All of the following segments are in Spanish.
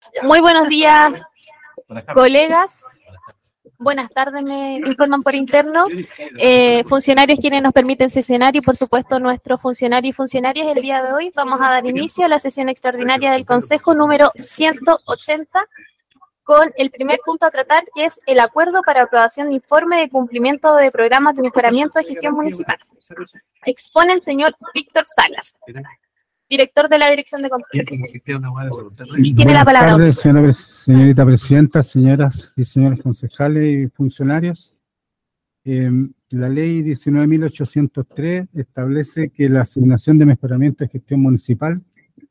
Muy buenos días, colegas. Buenas tardes, me informan por interno. Funcionarios quienes nos permiten sesionar y, por supuesto, nuestros funcionarios y funcionarias. El día de hoy vamos a dar inicio a la sesión extraordinaria del Consejo número 180 con el primer punto a tratar, que es el acuerdo para aprobación de informe de cumplimiento de programas de mejoramiento de gestión municipal. Expone el señor Víctor Salas, director de la Dirección de Control. Tiene la palabra. Buenas tardes, señorita presidenta, señoras y señores concejales y funcionarios. La ley 19.803 establece que la asignación de mejoramiento de gestión municipal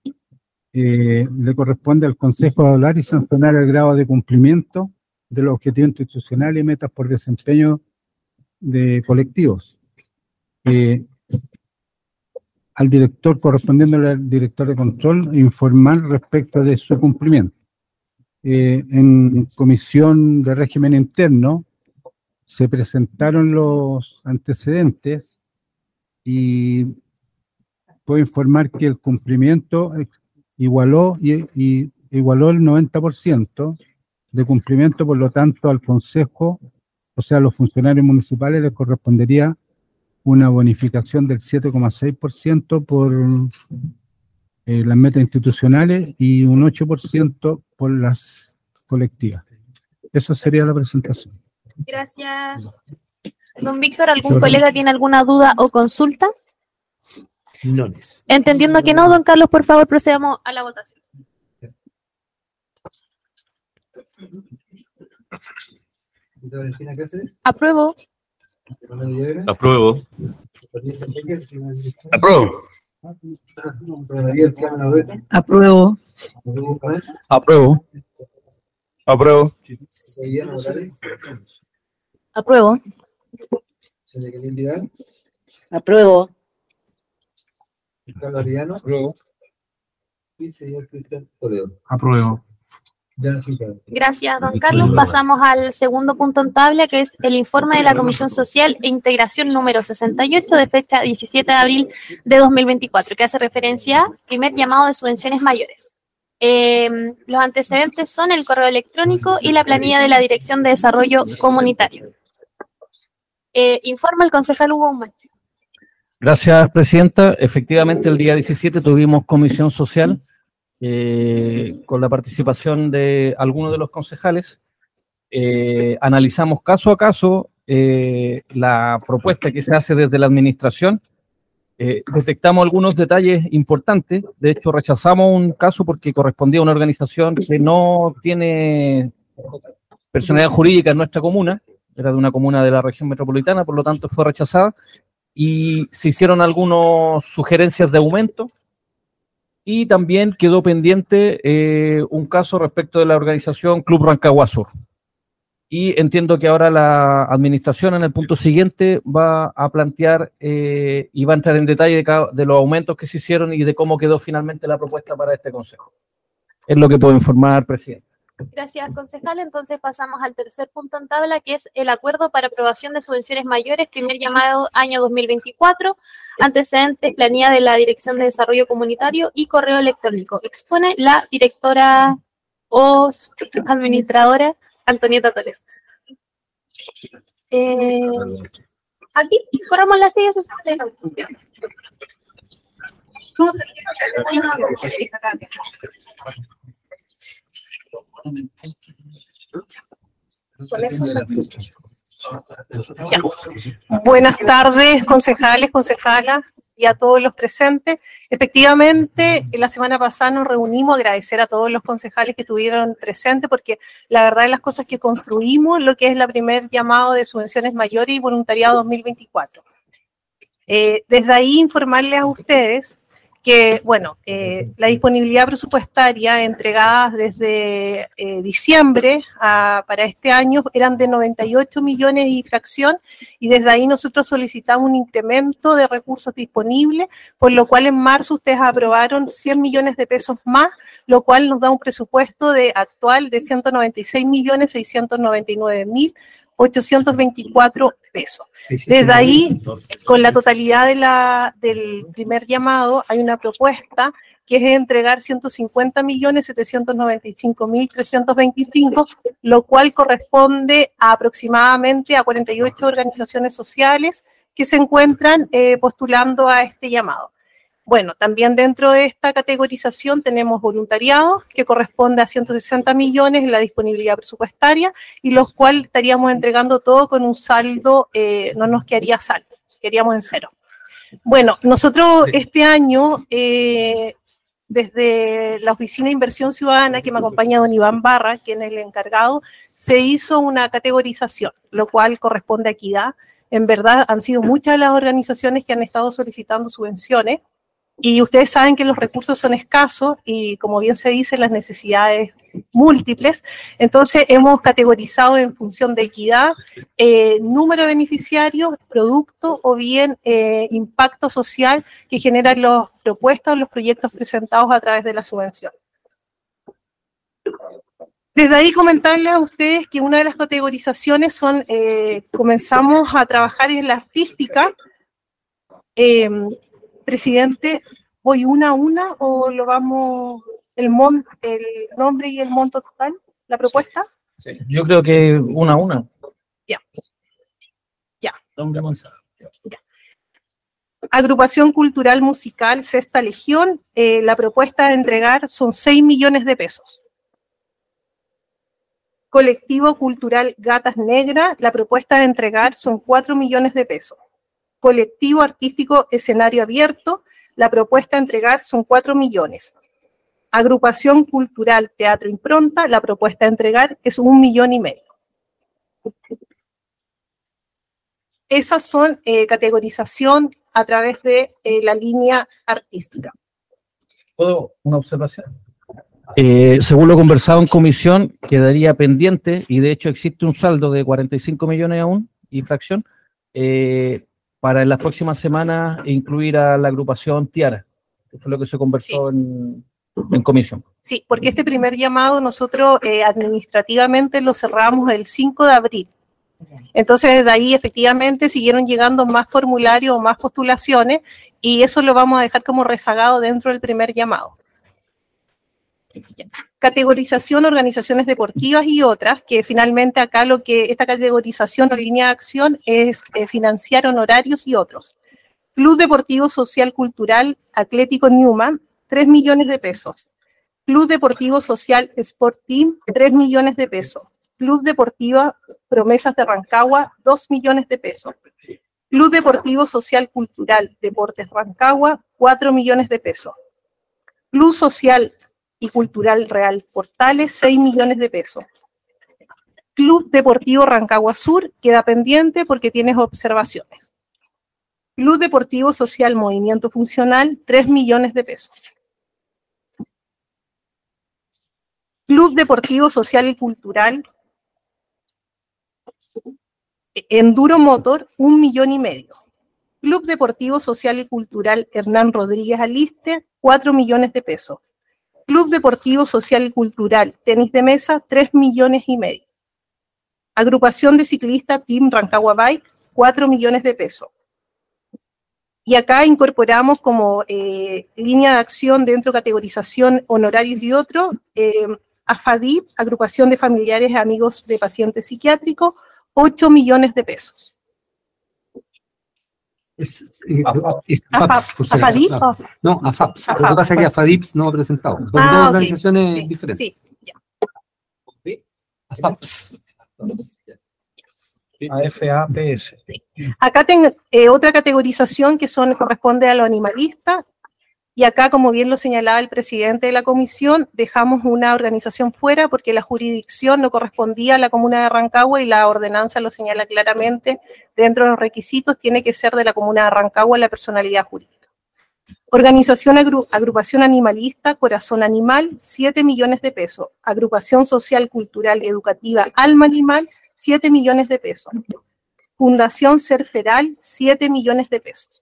le corresponde al Consejo hablar y sancionar el grado de cumplimiento de los objetivos institucionales y metas por desempeño de colectivos. Al director, correspondiendo al director de control, informar respecto de su cumplimiento. En comisión de régimen interno se presentaron los antecedentes y puedo informar que el cumplimiento igualó el 90% de cumplimiento, por lo tanto al Consejo, o sea a los funcionarios municipales, les correspondería una bonificación del 7,6% por las metas institucionales y un 8% por las colectivas. Eso sería la presentación. Gracias. Don Víctor, ¿algún colega tiene alguna duda o consulta? No. Entendiendo que no, don Carlos, por favor, procedamos a la votación. Apruebo. Apruebo. Apruebo. Apruebo. Apruebo. Apruebo. Apruebo. Apruebo. Apruebo. Apruebo. Gracias, don Carlos. Pasamos al segundo punto en tabla, que es el informe de la Comisión Social e Integración número 68 de fecha 17 de abril de 2024, que hace referencia a primer llamado de subvenciones mayores. Los antecedentes son el correo electrónico y la planilla de la Dirección de Desarrollo Comunitario. Informa el concejal Hugo Humán. Gracias, presidenta. Efectivamente, el día 17 tuvimos comisión social con la participación de algunos de los concejales. Analizamos caso a caso la propuesta que se hace desde la administración. Detectamos algunos detalles importantes. De hecho, rechazamos un caso porque correspondía a una organización que no tiene personalidad jurídica en nuestra comuna, era de una comuna de la región metropolitana, por lo tanto fue rechazada, y se hicieron algunas sugerencias de aumento, y también quedó pendiente un caso respecto de la organización Club Rancagua Sur. Y entiendo que ahora la administración en el punto siguiente va a plantear y va a entrar en detalle de los aumentos que se hicieron y de cómo quedó finalmente la propuesta para este consejo. Es lo que puedo informar, presidente. Gracias, concejal. Entonces pasamos al tercer punto en tabla, que es el acuerdo para aprobación de subvenciones mayores, primer llamado año 2024, antecedentes, planilla de la Dirección de Desarrollo Comunitario y correo electrónico. Expone la directora o administradora Antonieta Toles. Aquí corramos las sillas. Ya. Buenas tardes, concejales, concejalas y a todos los presentes. Efectivamente, la semana pasada nos reunimos, agradecer a todos los concejales que estuvieron presentes, porque la verdad de las cosas que construimos lo que es la primer llamado de subvenciones mayores y voluntariado 2024. Desde ahí informarles a ustedes que, bueno, la disponibilidad presupuestaria entregada desde diciembre para este año eran de 98 millones y fracción, y desde ahí nosotros solicitamos un incremento de recursos disponibles, por lo cual en marzo ustedes aprobaron 100 millones de pesos más, lo cual nos da un presupuesto actual de 196.699.824 pesos. Desde ahí, con la totalidad del primer llamado, hay una propuesta que es entregar 150.795.325, lo cual corresponde a aproximadamente a 48 organizaciones sociales que se encuentran postulando a este llamado. Bueno, también dentro de esta categorización tenemos voluntariado, que corresponde a 160 millones en la disponibilidad presupuestaria, y los cuales estaríamos entregando todo con un saldo, no nos quedaría saldo, quedaríamos en cero. Bueno, nosotros este año, desde la Oficina de Inversión Ciudadana, que me acompaña don Iván Barra, quien es el encargado, se hizo una categorización, lo cual corresponde a equidad. En verdad, han sido muchas las organizaciones que han estado solicitando subvenciones, y ustedes saben que los recursos son escasos y, como bien se dice, las necesidades múltiples. Entonces, hemos categorizado en función de equidad, número de beneficiarios, producto o bien impacto social que generan las propuestas o los proyectos presentados a través de la subvención. Desde ahí comentarles a ustedes que una de las categorizaciones son, comenzamos a trabajar en la artística. Presidente, ¿voy una a una o lo vamos, el nombre y el monto total, la propuesta? Sí. Yo creo que una a una. Ya. Agrupación Cultural Musical Sexta Legión, la propuesta de entregar son 6 millones de pesos. Colectivo Cultural Gatas Negras, la propuesta de entregar son 4 millones de pesos. Colectivo Artístico Escenario Abierto, la propuesta a entregar son 4 millones. Agrupación Cultural Teatro Impronta, la propuesta a entregar es 1,5 millones. Esas son categorización a través de la línea artística. ¿Puedo una observación? Según lo conversado en comisión, quedaría pendiente, y de hecho existe un saldo de 45 millones aún, y fracción, para en las próximas semanas incluir a la agrupación Tiara. Esto fue lo que se conversó en comisión. Sí, porque este primer llamado nosotros administrativamente lo cerramos el 5 de abril. Entonces, desde ahí efectivamente siguieron llegando más formularios o más postulaciones, y eso lo vamos a dejar como rezagado dentro del primer llamado. Categorización, organizaciones deportivas y otras, que finalmente acá esta categorización o línea de acción es financiar honorarios y otros. Club Deportivo Social Cultural Atlético Newman, 3 millones de pesos. Club Deportivo Social Sport Team, 3 millones de pesos. Club Deportiva Promesas de Rancagua, 2 millones de pesos. Club Deportivo Social Cultural Deportes Rancagua, 4 millones de pesos. Club Social y Cultural Real Portales, 6 millones de pesos. Club Deportivo Rancagua Sur queda pendiente porque tienes observaciones. Club Deportivo Social Movimiento Funcional, 3 millones de pesos. Club Deportivo Social y Cultural Enduro Motor, 1,5 millones. Club Deportivo Social y Cultural Hernán Rodríguez Aliste, 4 millones de pesos. Club Deportivo Social y Cultural Tenis de Mesa, 3 millones y medio. Agrupación de Ciclistas Team Rancagua Bike, 4 millones de pesos. Y acá incorporamos como línea de acción dentro de categorización honorarios y otros, AFADIP, Agrupación de Familiares y Amigos de Pacientes Psiquiátricos, 8 millones de pesos. AFAPS, por si acaso. No, AFAPS. Lo que pasa es que AFADIPS no ha presentado. Son dos organizaciones diferentes. Sí, ya. AFAPS. AFAPS. Acá tengo otra categorización que corresponde a lo animalista, y acá, como bien lo señalaba el presidente de la comisión, dejamos una organización fuera porque la jurisdicción no correspondía a la comuna de Rancagua, y la ordenanza lo señala claramente, dentro de los requisitos tiene que ser de la comuna de Rancagua la personalidad jurídica. Organización Agrupación Animalista Corazón Animal, 7 millones de pesos. Agrupación Social, Cultural y Educativa Alma Animal, 7 millones de pesos. Fundación Ser Feral, 7 millones de pesos.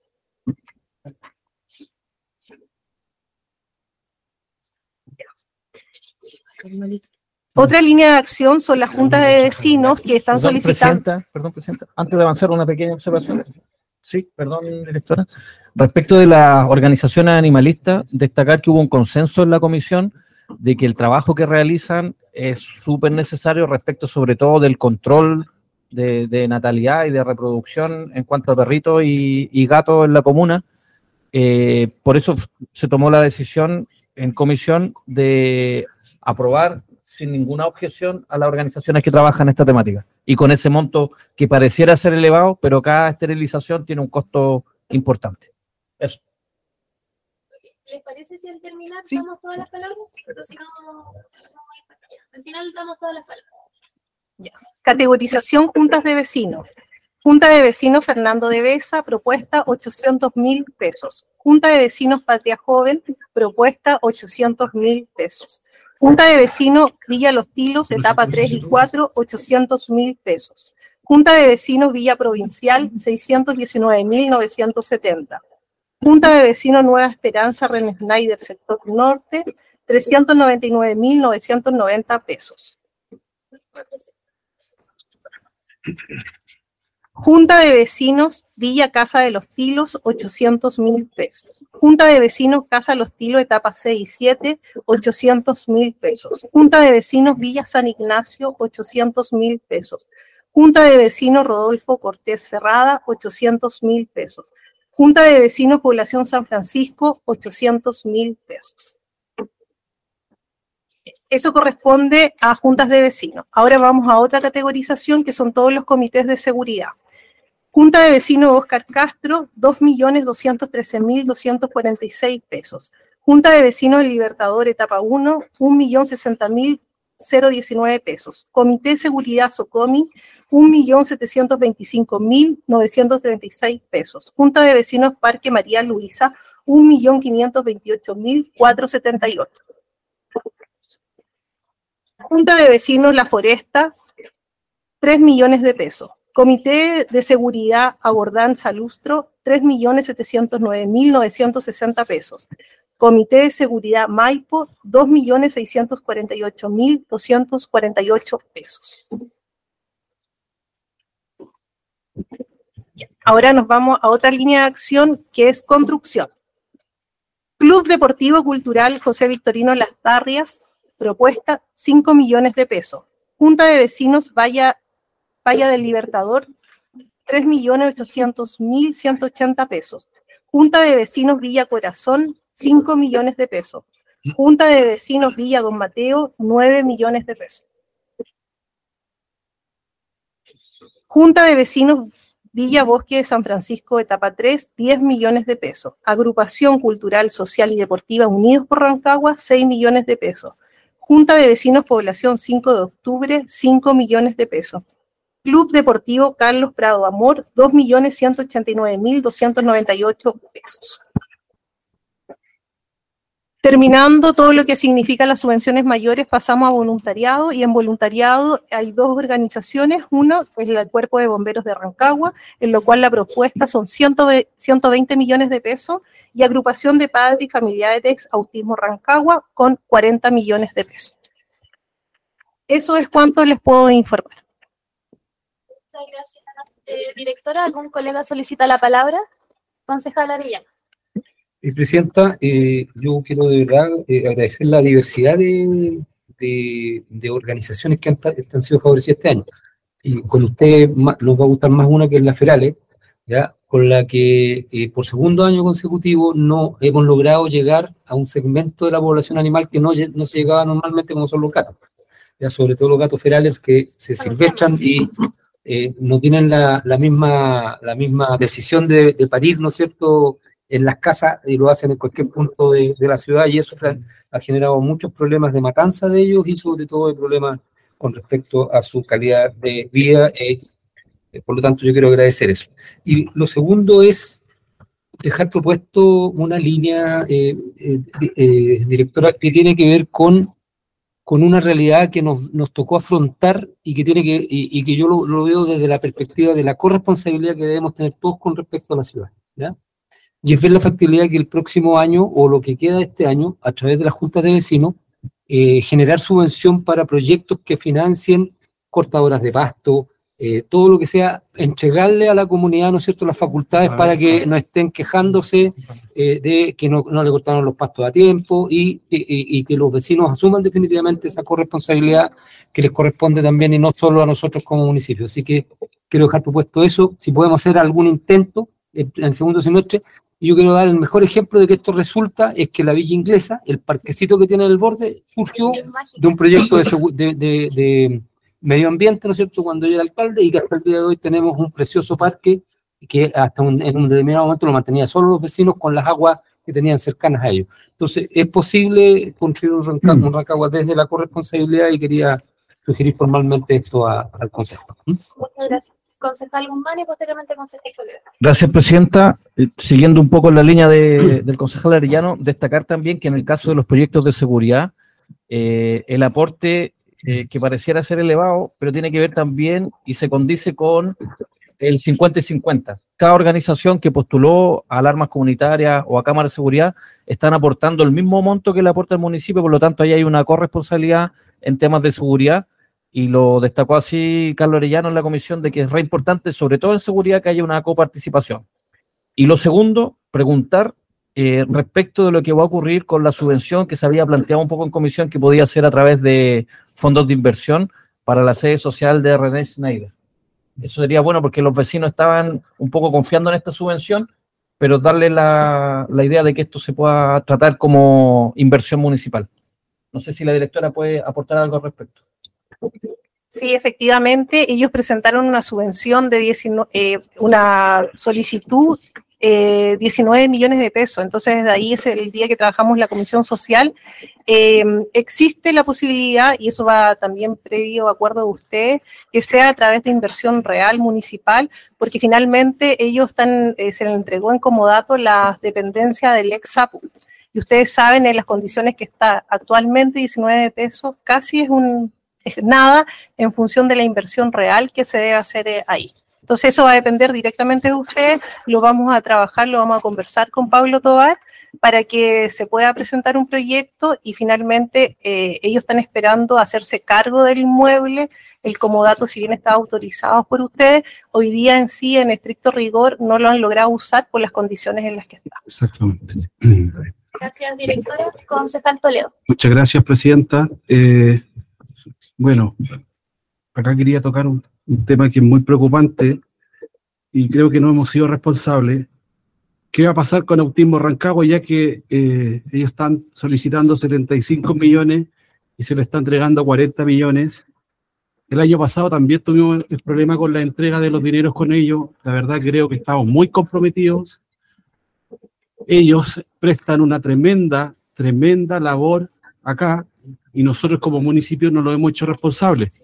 Otra línea de acción son las juntas de vecinos que están solicitando... Perdón, Presidenta, antes de avanzar una pequeña observación. Sí, perdón, directora. Respecto de las organizaciones animalistas, destacar que hubo un consenso en la comisión de que el trabajo que realizan es súper necesario respecto sobre todo del control de natalidad y de reproducción en cuanto a perritos y gatos en la comuna. Por eso se tomó la decisión en comisión de aprobar sin ninguna objeción a las organizaciones que trabajan esta temática. Y con ese monto que pareciera ser elevado, pero cada esterilización tiene un costo importante. Eso. ¿Les parece si al terminar Sí. damos todas las palabras? Pero si no, al final damos todas las palabras. Categorización juntas de vecinos. Junta de vecinos Fernando de Besa, propuesta 800.000 pesos. Junta de vecinos Patria Joven, propuesta 800.000 pesos. Junta de vecinos Villa Los Tilos, etapa 3 y 4, 800.000 pesos. Junta de vecinos Villa Provincial, 619.970. Junta de vecinos Nueva Esperanza, René Schneider, sector norte, 399.990 pesos. Junta de vecinos Villa Casa de los Tilos, 800.000 pesos. Junta de vecinos Casa Los Tilos, etapa 6 y 7, 800.000 pesos. Junta de vecinos Villa San Ignacio, 800.000 pesos. Junta de vecinos Rodolfo Cortés Ferrada, 800.000 pesos. Junta de vecinos Población San Francisco, 800.000 pesos. Eso corresponde a juntas de vecinos. Ahora vamos a otra categorización que son todos los comités de seguridad. Junta de vecinos Óscar Castro, 2.213.246 pesos. Junta de vecinos El Libertador, etapa 1, 1.060.019 pesos. Comité de Seguridad Socomi, 1.725.936 pesos. Junta de vecinos Parque María Luisa, 1.528.478. Junta de vecinos La Foresta, 3 millones de pesos. Comité de Seguridad Abordán Salustro, 3.709.960 pesos. Comité de Seguridad Maipo, 2.648.248 pesos. Ahora nos vamos a otra línea de acción que es construcción. Club Deportivo Cultural José Victorino Las Tarrias, propuesta 5 millones de pesos. Junta de vecinos Valla del Libertador, 3.800.180 pesos. Junta de vecinos Villa Corazón, 5 millones de pesos. Junta de vecinos Villa Don Mateo, 9 millones de pesos. Junta de vecinos Villa Bosque de San Francisco, etapa 3, 10 millones de pesos. Agrupación Cultural, Social y Deportiva Unidos por Rancagua, 6 millones de pesos. Junta de vecinos Población 5 de Octubre, 5 millones de pesos. Club Deportivo Carlos Prado Amor, 2.189.298 pesos. Terminando todo lo que significa las subvenciones mayores, pasamos a voluntariado, y en voluntariado hay dos organizaciones. Uno es el Cuerpo de Bomberos de Rancagua, en lo cual la propuesta son 120 millones de pesos, y Agrupación de Padres y Familiares Autismo Rancagua con 40 millones de pesos. Eso es cuanto les puedo informar. Muchas gracias, directora. ¿Algún colega solicita la palabra? Concejal Arellano. Presidenta, yo quiero de verdad agradecer la diversidad de organizaciones que han sido favorecidas este año. Y con usted nos va a gustar más una que es la Ferale, ¿ya? Con la que por segundo año consecutivo no hemos logrado llegar a un segmento de la población animal que no se llegaba normalmente, como son los gatos. Ya, sobre todo los gatos ferales que se silvestran y no tienen la misma decisión de parir, ¿no es cierto?, en las casas, y lo hacen en cualquier punto de la ciudad, y eso ha generado muchos problemas de matanza de ellos y sobre todo de problemas con respecto a su calidad de vida. Por lo tanto, yo quiero agradecer eso. Y lo segundo es dejar propuesto una línea, directora, que tiene que ver con una realidad que nos tocó afrontar y que yo lo veo desde la perspectiva de la corresponsabilidad que debemos tener todos con respecto a la ciudad, ¿ya? Y es ver la factibilidad que el próximo año, o lo que queda de este año, a través de las juntas de vecinos, generar subvención para proyectos que financien cortadoras de pasto, todo lo que sea, entregarle a la comunidad, ¿no es cierto?, las facultades para que no estén quejándose de que no le cortaron los pastos a tiempo y que los vecinos asuman definitivamente esa corresponsabilidad que les corresponde también y no solo a nosotros como municipio. Así que quiero dejar propuesto eso, si podemos hacer algún intento en el segundo semestre. Y yo quiero dar el mejor ejemplo de que esto resulta, es que la Villa Inglesa, el parquecito que tiene en el borde, surgió de un proyecto de medio ambiente, ¿no es cierto?, cuando yo era alcalde, y que hasta el día de hoy tenemos un precioso parque que hasta en un determinado momento lo mantenía solo los vecinos con las aguas que tenían cercanas a ellos. Entonces, es posible construir un Rancagua desde la corresponsabilidad y quería sugerir formalmente esto al Consejo. Muchas gracias. Concejal Guzmán y posteriormente concejal Toledo. Gracias, Presidenta. Siguiendo un poco la línea del concejal Arellano, destacar también que en el caso de los proyectos de seguridad, el aporte que pareciera ser elevado, pero tiene que ver también y se condice con el 50 y 50. Cada organización que postuló a alarmas comunitarias o a cámaras de seguridad están aportando el mismo monto que le aporta el municipio, por lo tanto ahí hay una corresponsabilidad en temas de seguridad, y lo destacó así Carlos Arellano en la comisión, de que es re importante, sobre todo en seguridad, que haya una coparticipación. Y lo segundo, preguntar respecto de lo que va a ocurrir con la subvención que se había planteado un poco en comisión, que podía ser a través de fondos de inversión para la sede social de René Schneider. Eso sería bueno porque los vecinos estaban un poco confiando en esta subvención, pero darle la idea de que esto se pueda tratar como inversión municipal. No sé si la directora puede aportar algo al respecto. Sí, efectivamente, ellos presentaron una subvención de una solicitud, 19 millones de pesos. Entonces, desde ahí es el día que trabajamos la Comisión Social. Existe la posibilidad, y eso va también previo acuerdo de ustedes, que sea a través de inversión real municipal, porque finalmente ellos se les entregó en comodato las dependencias del ex-SAPU. Y ustedes saben, en las condiciones que está actualmente, 19 pesos casi es nada en función de la inversión real que se debe hacer ahí. Entonces eso va a depender directamente de ustedes, lo vamos a trabajar, lo vamos a conversar con Pablo Tobar para que se pueda presentar un proyecto y finalmente ellos están esperando hacerse cargo del inmueble. El comodato, si bien está autorizado por ustedes, hoy día en sí, en estricto rigor, no lo han logrado usar por las condiciones en las que está. Exactamente. Gracias, directora. Concejal Toledo. Muchas gracias, Presidenta. Bueno, acá quería tocar un tema que es muy preocupante y creo que no hemos sido responsables. ¿Qué va a pasar con Autismo Rancagua, ya que ellos están solicitando 75 millones y se le está entregando 40 millones? El año pasado también tuvimos el problema con la entrega de los dineros con ellos. La verdad creo que estamos muy comprometidos. Ellos prestan una tremenda labor acá y nosotros como municipio no lo hemos hecho responsables.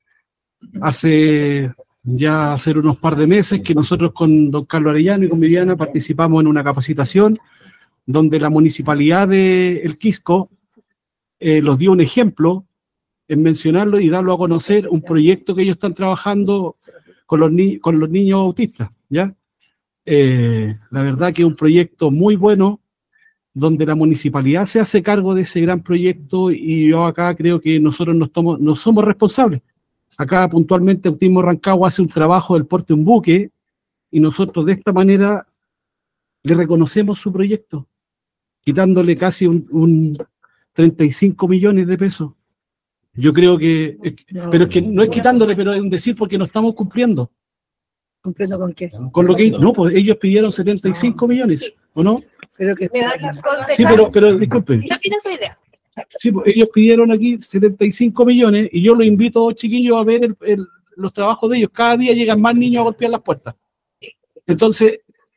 Hace unos par de meses que nosotros con don Carlos Arellano y con Viviana participamos en una capacitación donde la municipalidad de El Quisco los dio un ejemplo en mencionarlo y darlo a conocer, un proyecto que ellos están trabajando con los niños autistas, ¿ya? La verdad que es un proyecto muy bueno, donde la municipalidad se hace cargo de ese gran proyecto y yo acá creo que nosotros no somos responsables. Acá puntualmente Autismo Rancagua hace un trabajo del porte de un buque y nosotros de esta manera le reconocemos su proyecto, quitándole casi un 35 millones de pesos. Yo creo que, pero es que no es quitándole, pero es un decir porque no estamos cumpliendo. ¿Cumpliendo con qué? Con lo que, no, pues ellos pidieron 75 millones, ¿o no? Pero que Sí, pero disculpen. Yo opino esa idea. Sí, pues ellos pidieron aquí 75 millones y yo los invito, chiquillos, a ver los trabajos de ellos. Cada día llegan más niños a golpear las puertas. Entonces,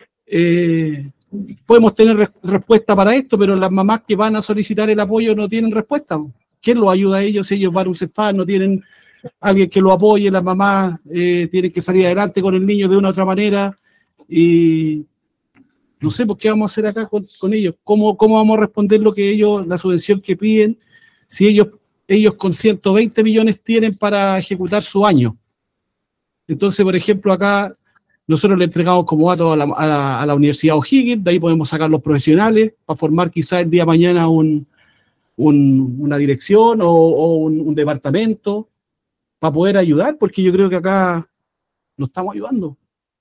podemos tener respuesta para esto, pero las mamás que van a solicitar el apoyo no tienen respuesta. ¿Quién los ayuda a ellos? Ellos van a un CEFAS, no tienen alguien que lo apoye, las mamás tienen que salir adelante con el niño de una u otra manera y no sé, pues, ¿qué vamos a hacer acá con ellos? ¿Cómo vamos a responder lo que ellos, la subvención que piden, si ellos con 120 millones tienen para ejecutar su año? Entonces, por ejemplo, acá nosotros le entregamos como datos a la Universidad O'Higgins, de ahí podemos sacar los profesionales para formar quizás el día de mañana una dirección o un departamento para poder ayudar, porque yo creo que acá no estamos ayudando.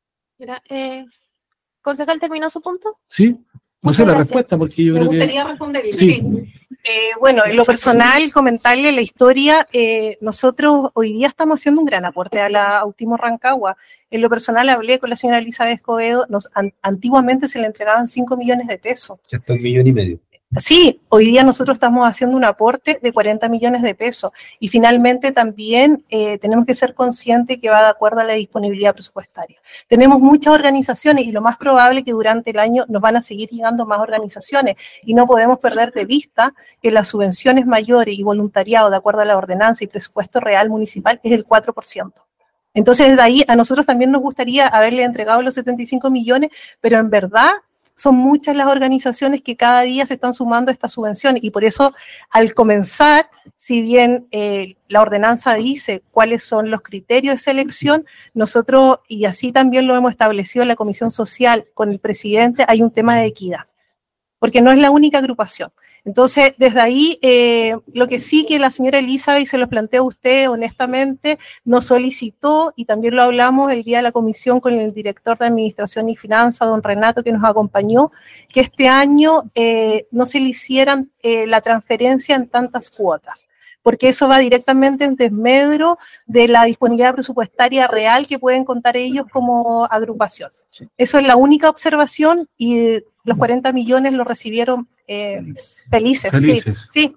Concejal, ¿terminó su punto? Sí, no Muchas sé la gracias. respuesta porque yo Me creo que... gustaría responder. Sí. Bueno, en lo personal, comentarle la historia, nosotros hoy día estamos haciendo un gran aporte a la Autismo Rancagua. En lo personal hablé con la señora Elizabeth Escobedo, antiguamente se le entregaban 5 millones de pesos. Ya está 1,5 millones. Sí, hoy día nosotros estamos haciendo un aporte de 40 millones de pesos y finalmente también tenemos que ser conscientes que va de acuerdo a la disponibilidad presupuestaria. Tenemos muchas organizaciones y lo más probable es que durante el año nos van a seguir llegando más organizaciones y no podemos perder de vista que las subvenciones mayores y voluntariado de acuerdo a la ordenanza y presupuesto real municipal es el 4%. Entonces, desde ahí a nosotros también nos gustaría haberle entregado los 75 millones, pero en verdad son muchas las organizaciones que cada día se están sumando a esta subvención y por eso al comenzar, si bien la ordenanza dice cuáles son los criterios de selección, nosotros, y así también lo hemos establecido en la Comisión Social con el presidente, hay un tema de equidad, porque no es la única agrupación. Entonces, desde ahí, lo que sí que la señora Elizabeth, se lo plantea a usted honestamente, nos solicitó, y también lo hablamos el día de la comisión con el director de Administración y Finanzas, don Renato, que nos acompañó, que este año no se le hicieran la transferencia en tantas cuotas, porque eso va directamente en desmedro de la disponibilidad presupuestaria real que pueden contar ellos como agrupación. Eso es la única observación y los 40 millones los recibieron felices. Felices. Sí.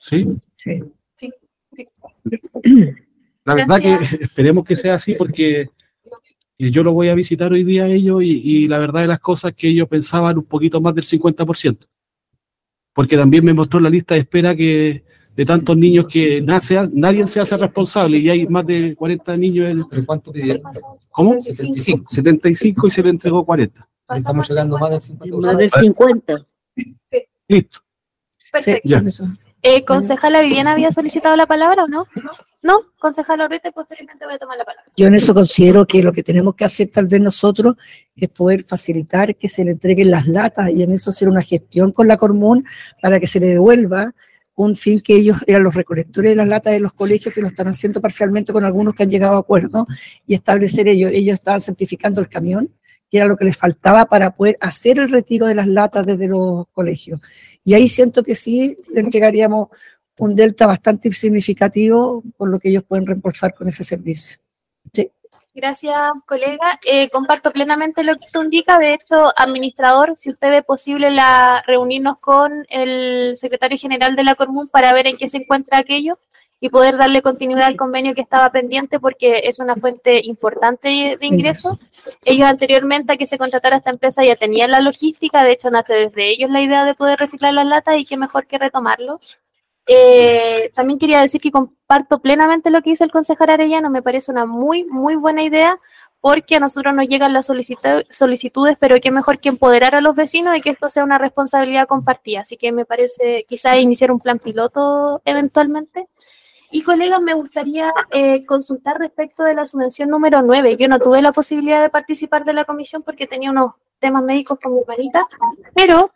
La verdad que esperemos que sea así porque yo lo voy a visitar hoy día a ellos y la verdad de las cosas que ellos pensaban un poquito más del 50%. Porque también me mostró la lista de espera que de tantos niños que nadie se hace responsable y hay más de 40 niños. ¿Pero cuánto pidieron? ¿Cómo? 75. 75 y se le entregó 40. Estamos llegando más del 50%. Más de 50. Listo. Perfecto. Ya. ¿Concejala Viviana había solicitado la palabra o no? No, concejala Orreta, y posteriormente voy a tomar la palabra. Yo en eso considero que lo que tenemos que hacer tal vez nosotros es poder facilitar que se le entreguen las latas y en eso hacer una gestión con la Cormun para que se le devuelva un fin que ellos eran los recolectores de las latas de los colegios que lo están haciendo parcialmente con algunos que han llegado a acuerdo y establecer ellos estaban certificando el camión, que era lo que les faltaba para poder hacer el retiro de las latas desde los colegios. Y ahí siento que sí le entregaríamos un delta bastante significativo por lo que ellos pueden reembolsar con ese servicio. Sí. Gracias, colega. Comparto plenamente lo que usted indica. De hecho, administrador, si usted ve posible reunirnos con el secretario general de la Cormun para ver en qué se encuentra aquello y poder darle continuidad al convenio que estaba pendiente porque es una fuente importante de ingresos. Ellos anteriormente a que se contratara esta empresa ya tenían la logística, de hecho nace desde ellos la idea de poder reciclar las latas y qué mejor que retomarlo. También quería decir que comparto plenamente lo que dice el concejal Arellano, me parece una muy, muy buena idea porque a nosotros nos llegan las solicitudes, pero qué mejor que empoderar a los vecinos y que esto sea una responsabilidad compartida, así que me parece quizás iniciar un plan piloto eventualmente. Y colegas, me gustaría consultar respecto de la subvención número 9. Yo no tuve la posibilidad de participar de la comisión porque tenía unos temas médicos con mi hermanita, pero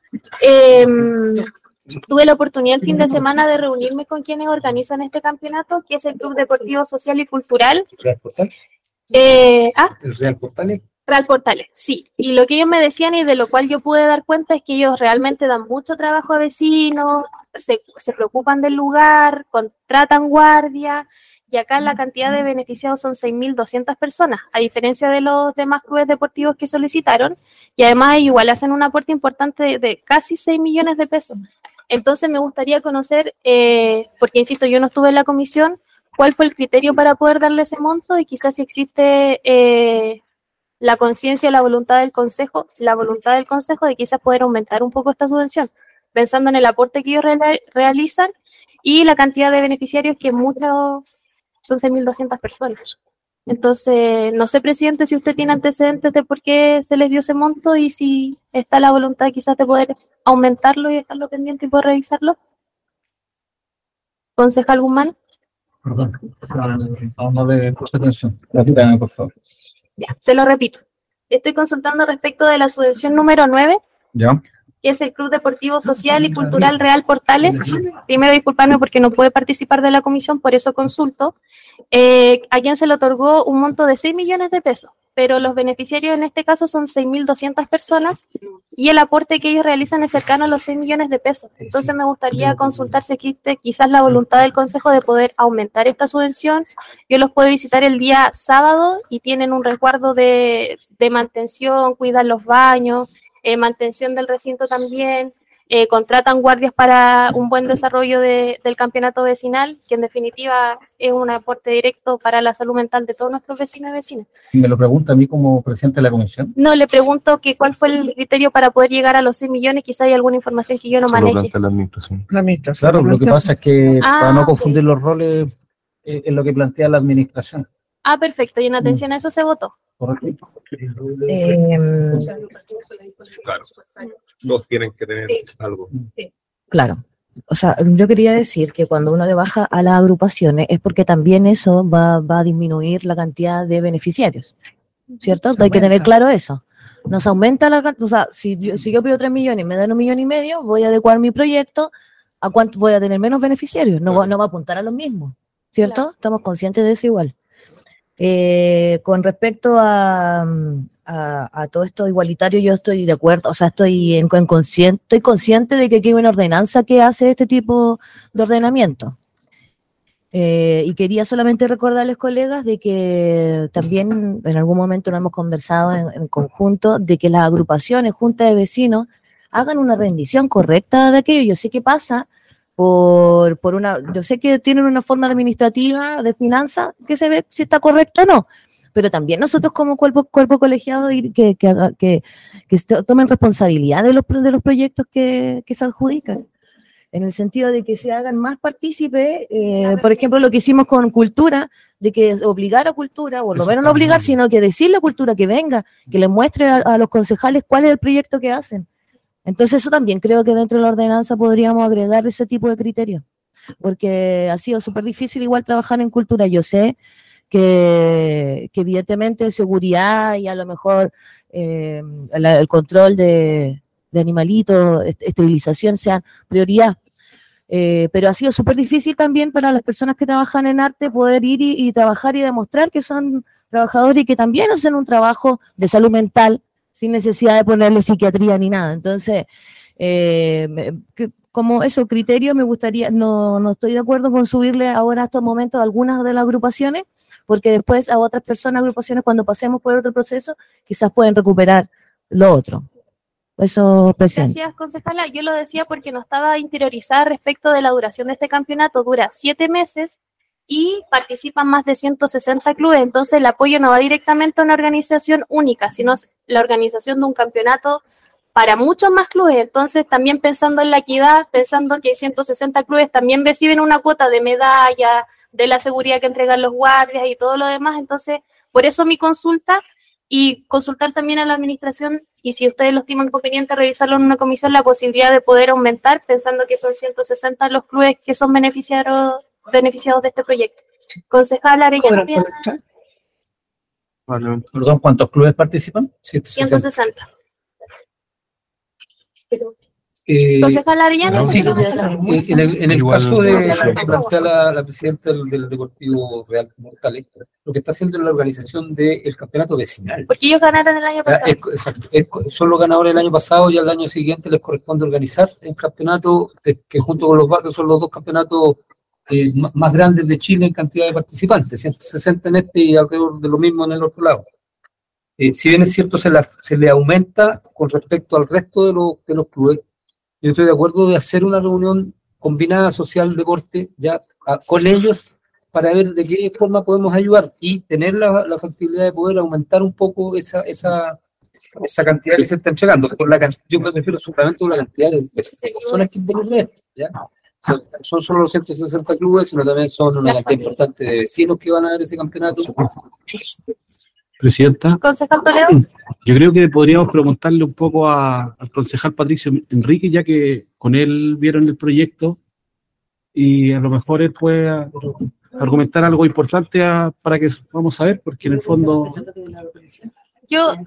tuve la oportunidad el fin de semana de reunirme con quienes organizan este campeonato, que es el Club Deportivo Social y Cultural. ¿Real Portales? ¿El Real Portales? Real Portales, sí. Y lo que ellos me decían y de lo cual yo pude dar cuenta es que ellos realmente dan mucho trabajo a vecinos, se preocupan del lugar, contratan guardia, y acá la cantidad de beneficiados son 6.200 personas, a diferencia de los demás clubes deportivos que solicitaron, y además igual hacen un aporte importante de casi 6 millones de pesos. Entonces me gustaría conocer, porque insisto, yo no estuve en la comisión, cuál fue el criterio para poder darle ese monto y quizás si existe la conciencia, la voluntad del consejo de quizás poder aumentar un poco esta subvención, pensando en el aporte que ellos realizan y la cantidad de beneficiarios que muchos son 6.200 personas. Entonces, no sé, presidente, si usted tiene antecedentes de por qué se les dio ese monto y si está la voluntad quizás de poder aumentarlo y dejarlo pendiente y poder revisarlo. Concejal Guzmán. Perdón, no le puse atención. Repítame, por favor. Ya, te lo repito. Estoy consultando respecto de la subvención número 9. Ya. que es el Club Deportivo Social y Cultural Real Portales. Primero disculparme porque no puede participar de la comisión, por eso consulto. A quien se le otorgó un monto de 6 millones de pesos, pero los beneficiarios en este caso son 6.200 personas y el aporte que ellos realizan es cercano a los 6 millones de pesos. Entonces me gustaría consultar si existe quizás la voluntad del Consejo de poder aumentar esta subvención. Yo los puedo visitar el día sábado y tienen un resguardo de mantención, cuidan los baños, mantención del recinto también, contratan guardias para un buen desarrollo del campeonato vecinal, que en definitiva es un aporte directo para la salud mental de todos nuestros vecinos y vecinas. Me lo pregunta a mí como presidente de la comisión. No, le pregunto que cuál fue el criterio para poder llegar a los 6 millones, quizá hay alguna información que yo no maneje. La administración. Claro, lo que pasa es que para no confundir los roles es lo que plantea la administración. Ah, perfecto, y en atención a eso se votó. ¿Correcto? Claro. Todos tienen que tener algo. Claro. O sea, yo quería decir que cuando uno le baja a las agrupaciones es porque también eso va a disminuir la cantidad de beneficiarios, ¿cierto? Hay que tener claro eso. Nos aumenta la cantidad, o sea, si yo pido 3 millones y me dan 1,5 millones, voy a adecuar mi proyecto a cuánto voy a tener menos beneficiarios, no va a apuntar a los mismos, ¿cierto? Claro. Estamos conscientes de eso igual. Con respecto a todo esto igualitario, yo estoy de acuerdo, o sea, estoy consciente de que aquí hay una ordenanza que hace este tipo de ordenamiento. Y quería solamente recordarles, colegas, de que también en algún momento lo hemos conversado en conjunto, de que las agrupaciones, juntas de vecinos, hagan una rendición correcta de aquello. Yo sé qué pasa. Yo sé que tienen una forma administrativa de finanzas que se ve si está correcta o no, pero también nosotros como cuerpo colegiado y que tomen responsabilidad de los proyectos que se adjudican, en el sentido de que se hagan más partícipes, por ejemplo, lo que hicimos con cultura, de que obligar a cultura, o lo menos no obligar, sino que decirle a cultura que venga, que les muestre a los concejales cuál es el proyecto que hacen. Entonces eso también creo que dentro de la ordenanza podríamos agregar ese tipo de criterios, porque ha sido súper difícil igual trabajar en cultura. Yo sé que evidentemente seguridad y a lo mejor el control de animalitos, esterilización sean prioridad, pero ha sido súper difícil también para las personas que trabajan en arte poder ir y trabajar y demostrar que son trabajadores y que también hacen un trabajo de salud mental, sin necesidad de ponerle psiquiatría ni nada. Entonces, como esos criterios me gustaría, no estoy de acuerdo con subirle ahora a estos momentos a algunas de las agrupaciones, porque después a otras personas, agrupaciones, cuando pasemos por otro proceso, quizás pueden recuperar lo otro. Eso, presidente. Gracias, concejala. Yo lo decía porque no estaba interiorizada respecto de la duración de este campeonato. Dura 7 meses y participan más de 160 clubes, entonces el apoyo no va directamente a una organización única, sino la organización de un campeonato para muchos más clubes. Entonces también pensando en la equidad, pensando que 160 clubes también reciben una cuota de medalla, de la seguridad que entregan los guardias y todo lo demás. Entonces, por eso mi consulta, y consultar también a la administración, y si ustedes lo estiman conveniente, revisarlo en una comisión, la posibilidad de poder aumentar, pensando que son 160 los clubes que son beneficiados de este proyecto. Concejal Arellano. Perdón, ¿cuántos clubes participan? 160. Concejal Arellano. Sí, en el caso de lo que plantea la presidenta del Deportivo Real Portales, lo que está haciendo es la organización del campeonato vecinal. Porque ellos ganaron el año pasado. Exacto, son los ganadores del año pasado y al año siguiente les corresponde organizar el campeonato que junto con los barrios son los dos campeonatos más grandes de Chile en cantidad de participantes, 160 en este y alrededor de lo mismo en el otro lado. Si bien es cierto, se le aumenta con respecto al resto de los clubes. Yo estoy de acuerdo de hacer una reunión combinada social-deporte ya con ellos para ver de qué forma podemos ayudar y tener la factibilidad de poder aumentar un poco esa cantidad que se está entregando. Yo me refiero solamente a la cantidad de personas que involucran esto, ¿ya? Son solo los 160 clubes, sino también son una cantidad importante de vecinos que van a ver ese campeonato. Presidenta. Concejal Toledo. Yo creo que podríamos preguntarle un poco al concejal Patricio Enrique, ya que con él vieron el proyecto y a lo mejor él puede argumentar algo importante para que vamos a ver, porque en el fondo... Yo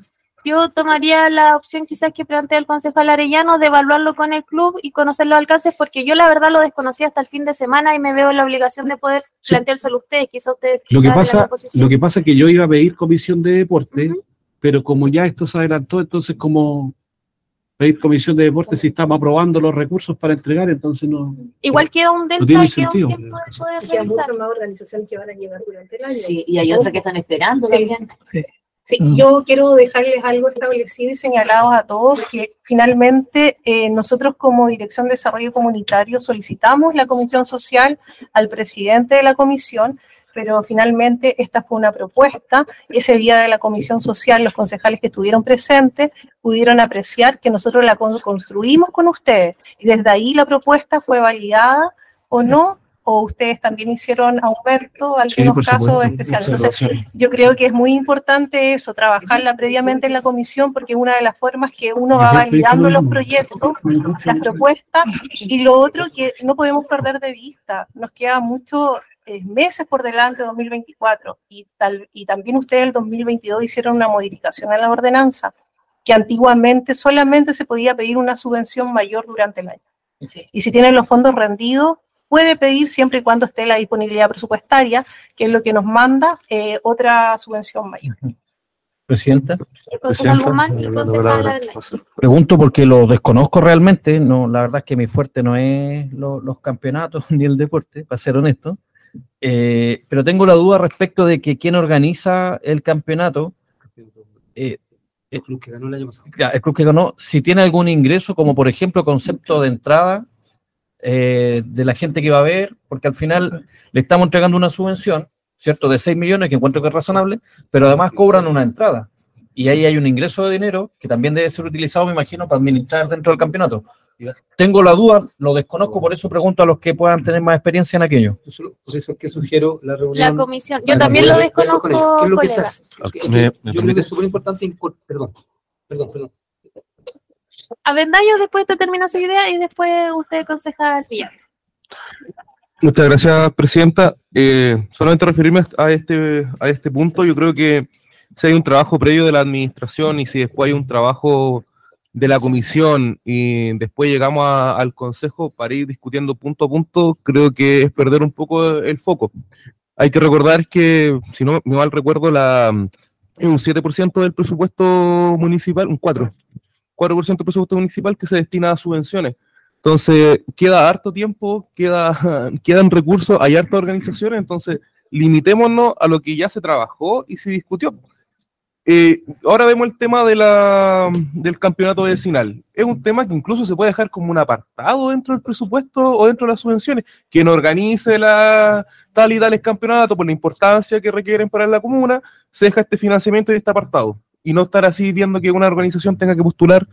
Yo tomaría la opción quizás que plantea el concejal Arellano de evaluarlo con el club y conocer los alcances, porque yo la verdad lo desconocí hasta el fin de semana y me veo en la obligación de poder planteárselo a ustedes, quizás ustedes. Lo que pasa es que yo iba a pedir comisión de deporte, pero como ya esto se adelantó, entonces como pedir comisión de deporte si estamos aprobando los recursos para entregar, entonces no. Igual queda un delta, no tiene y queda sentido. un tiempo de poder Y hay realizar. muchas más organizaciones que van a llegar durante el año. Sí, y hay otras que están esperando Sí. también. Sí, yo quiero dejarles algo establecido y señalado a todos, que finalmente nosotros como Dirección de Desarrollo Comunitario solicitamos la comisión social al presidente de la comisión, pero finalmente esta fue una propuesta. Ese día de la comisión social, los concejales que estuvieron presentes pudieron apreciar que nosotros la construimos con ustedes, y desde ahí la propuesta fue validada o no, o ustedes también hicieron aumento, algunos casos especiales. Entonces, yo creo que es muy importante eso, trabajarla previamente en la comisión, porque es una de las formas que uno va validando los proyectos, las propuestas, y lo otro que no podemos perder de vista, nos queda muchos meses por delante, 2024, y también ustedes el 2022 hicieron una modificación a la ordenanza, que antiguamente solamente se podía pedir una subvención mayor durante el año. Sí. Y si tienen los fondos rendidos, puede pedir siempre y cuando esté la disponibilidad presupuestaria, que es lo que nos manda, otra subvención mayor. Presidenta. Concejal Guzmán y concejal Avendaño. Pregunto porque lo desconozco realmente, no, la verdad es que mi fuerte no es los campeonatos ni el deporte, para ser honesto, pero tengo la duda respecto de que quién organiza el campeonato, El club que ganó el año pasado. el club que ganó, si tiene algún ingreso, como por ejemplo concepto de entrada, de la gente que va a ver, porque al final le estamos entregando una subvención, ¿cierto?, de 6 millones, que encuentro que es razonable, pero además cobran una entrada, y ahí hay un ingreso de dinero que también debe ser utilizado, me imagino, para administrar dentro del campeonato. Tengo la duda, lo desconozco, por eso pregunto a los que puedan tener más experiencia en aquello. Por eso es que sugiero la reunión. La comisión, yo también lo desconozco, ¿Qué es lo que colega. yo creo que es súper importante, perdón. Avendaño después te termina su idea y después usted, concejal Villar. Muchas gracias, presidenta. Solamente referirme a este punto, yo creo que si hay un trabajo previo de la administración y si después hay un trabajo de la comisión y después llegamos al consejo para ir discutiendo punto a punto, creo que es perder un poco el foco. Hay que recordar que, si no me mal recuerdo, un 7% del presupuesto municipal, un 4% del presupuesto municipal que se destina a subvenciones. Entonces, queda harto tiempo, quedan recursos, hay hartas organizaciones, entonces limitémonos a lo que ya se trabajó y se discutió. Ahora vemos el tema del campeonato vecinal. Es un tema que incluso se puede dejar como un apartado dentro del presupuesto o dentro de las subvenciones. Quien organice tal y tales campeonatos, por la importancia que requieren para la comuna, se deja este financiamiento y este apartado. Y no estar así viendo que una organización tenga que postular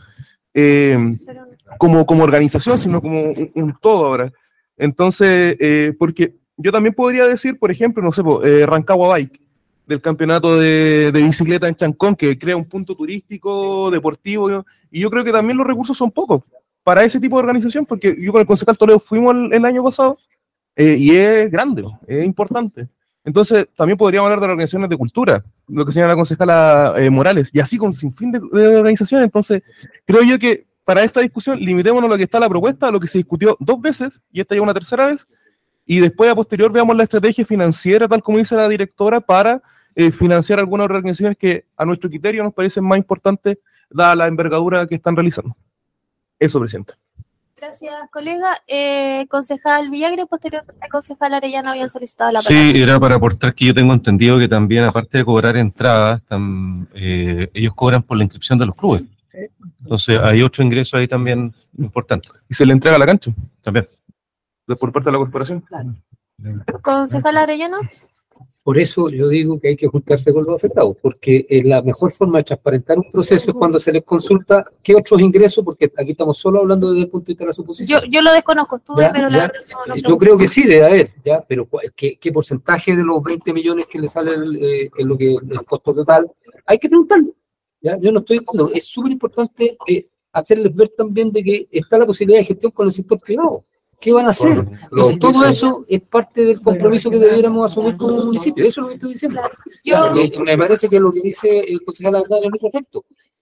como organización, sino como un todo ahora. Entonces, porque yo también podría decir, por ejemplo, no sé, Rancagua Bike, del campeonato de bicicleta en Chancón, que crea un punto turístico, deportivo, y yo creo que también los recursos son pocos para ese tipo de organización, porque yo con el concejal Toledo fuimos el año pasado, y es grande, es importante. Entonces, también podríamos hablar de las organizaciones de cultura, lo que señala la concejala Morales, y así con sinfín de organizaciones. Entonces, creo yo que para esta discusión, limitémonos a lo que está la propuesta, a lo que se discutió 2 veces, y esta ya una tercera vez, y después a posterior veamos la estrategia financiera, tal como dice la directora, para financiar algunas organizaciones que a nuestro criterio nos parecen más importantes, dada la envergadura que están realizando. Eso, presidente. Gracias, colega. Concejal Villagre, posteriormente concejal Arellano habían solicitado la palabra. Sí, era para aportar que yo tengo entendido que también, aparte de cobrar entradas, ellos cobran por la inscripción de los clubes. Entonces hay otro ingreso ahí también importante. ¿Y se le entrega a la cancha? También. Por parte de la corporación. Claro. Concejal Arellano. Por eso yo digo que hay que juntarse con los afectados, porque la mejor forma de transparentar un proceso es cuando se les consulta qué otros ingresos, porque aquí estamos solo hablando desde el punto de vista de la suposición. Yo lo desconozco, estuve, pero la verdad no yo creo que sí debe haber, ya, pero ¿qué porcentaje de los 20 millones que le sale que es lo que el costo total? Hay que preguntarlo. ¿Ya? Yo no estoy diciendo, es súper importante hacerles ver también de que está la posibilidad de gestión con el sector privado. ¿Qué van a hacer? Entonces, todo eso es parte del compromiso que debiéramos asumir como municipio. Eso es lo que estoy diciendo. Me parece que lo que dice el concejal Avendaño es muy correcto.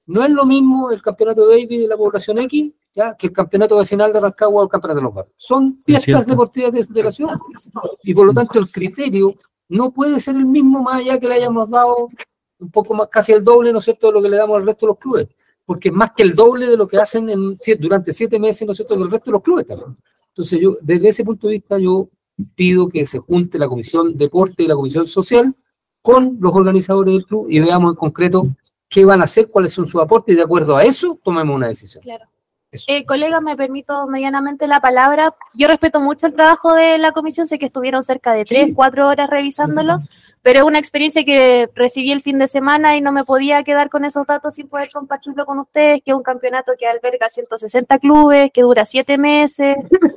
No es lo mismo el campeonato de baby de la población X, ¿ya?, que el campeonato vecinal de Rancagua o el campeonato de los barrios. Son fiestas deportivas de la ciudad. Y por lo tanto el criterio no puede ser el mismo, más allá que le hayamos dado un poco más, casi el doble, ¿no es cierto?, de lo que le damos al resto de los clubes. Porque es más que el doble de lo que hacen durante 7 meses, ¿no es cierto?, del resto de los clubes también. Entonces yo, desde ese punto de vista, yo pido que se junte la Comisión Deporte y la Comisión Social con los organizadores del club y veamos en concreto qué van a hacer, cuáles son sus aportes, y de acuerdo a eso tomemos una decisión. Claro. Colega, me permito medianamente la palabra. Yo respeto mucho el trabajo de la comisión, sé que estuvieron cerca de 3, 4 horas revisándolo, pero es una experiencia que recibí el fin de semana y no me podía quedar con esos datos sin poder compartirlo con ustedes, que es un campeonato que alberga 160 clubes, que dura 7 meses,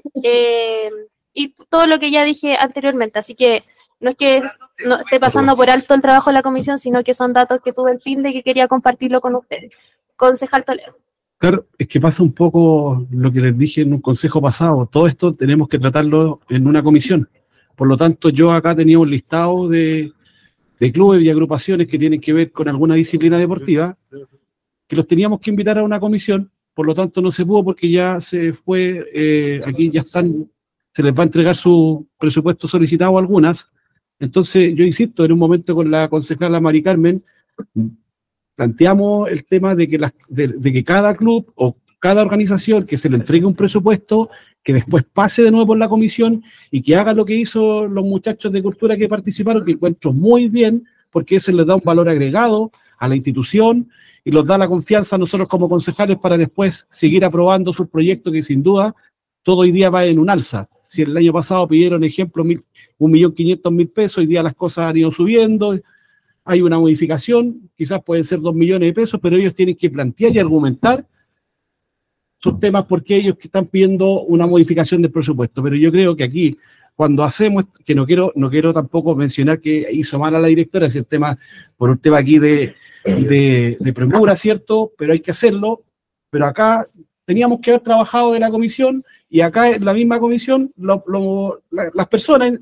y todo lo que ya dije anteriormente, así que no es que no esté pasando por alto el trabajo de la comisión, sino que son datos que tuve el fin de que quería compartirlo con ustedes. Concejal Toledo. Claro, es que pasa un poco lo que les dije en un consejo pasado. Todo esto tenemos que tratarlo en una comisión. Por lo tanto, yo acá tenía un listado de clubes y agrupaciones que tienen que ver con alguna disciplina deportiva, que los teníamos que invitar a una comisión. Por lo tanto, no se pudo porque ya se fue, aquí ya están, se les va a entregar su presupuesto solicitado a algunas. Entonces, yo insisto, en un momento con la concejala Mari Carmen, planteamos el tema de que cada club o cada organización que se le entregue un presupuesto, que después pase de nuevo por la comisión y que haga lo que hizo los muchachos de cultura que participaron, que encuentro muy bien, porque eso les da un valor agregado a la institución y nos da la confianza a nosotros como concejales para después seguir aprobando sus proyectos, que sin duda todo hoy día va en un alza. Si el año pasado pidieron, ejemplo, 1.500.000 pesos, hoy día las cosas han ido subiendo, hay una modificación, quizás pueden ser 2 millones de pesos, pero ellos tienen que plantear y argumentar sus temas porque ellos que están pidiendo una modificación del presupuesto. Pero yo creo que aquí, cuando hacemos, que no quiero tampoco mencionar que hizo mal a la directora, es el tema, por un tema aquí de premura, ¿cierto? Pero hay que hacerlo, pero acá teníamos que haber trabajado de la comisión, y acá en la misma comisión, las personas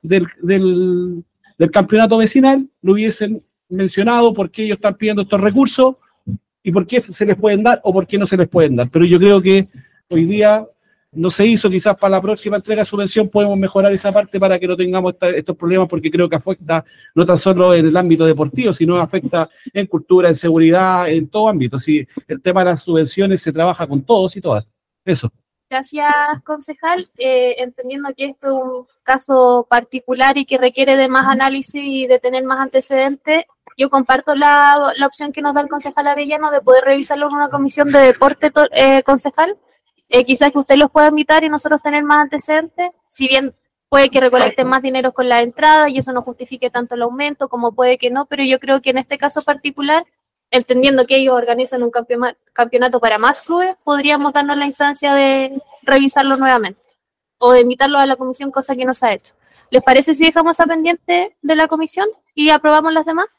del campeonato vecinal lo hubiesen mencionado por qué ellos están pidiendo estos recursos y por qué se les pueden dar o por qué no se les pueden dar. Pero yo creo que hoy día no se hizo, quizás para la próxima entrega de subvención podemos mejorar esa parte para que no tengamos estos problemas, porque creo que afecta no tan solo en el ámbito deportivo, sino afecta en cultura, en seguridad, en todo ámbito. Si el tema de las subvenciones se trabaja con todos y todas. Eso. Gracias, concejal. Entendiendo que esto es un caso particular y que requiere de más análisis y de tener más antecedentes, yo comparto la opción que nos da el concejal Arellano de poder revisarlo en una comisión de deporte, concejal. Quizás que usted los pueda invitar y nosotros tener más antecedentes, si bien puede que recolecten más dinero con la entrada y eso no justifique tanto el aumento, como puede que no, pero yo creo que en este caso particular, entendiendo que ellos organizan un campeonato para más clubes, podríamos darnos la instancia de revisarlo nuevamente o de invitarlo a la comisión, cosa que no se ha hecho. ¿Les parece si dejamos a pendiente de la comisión y aprobamos las demás?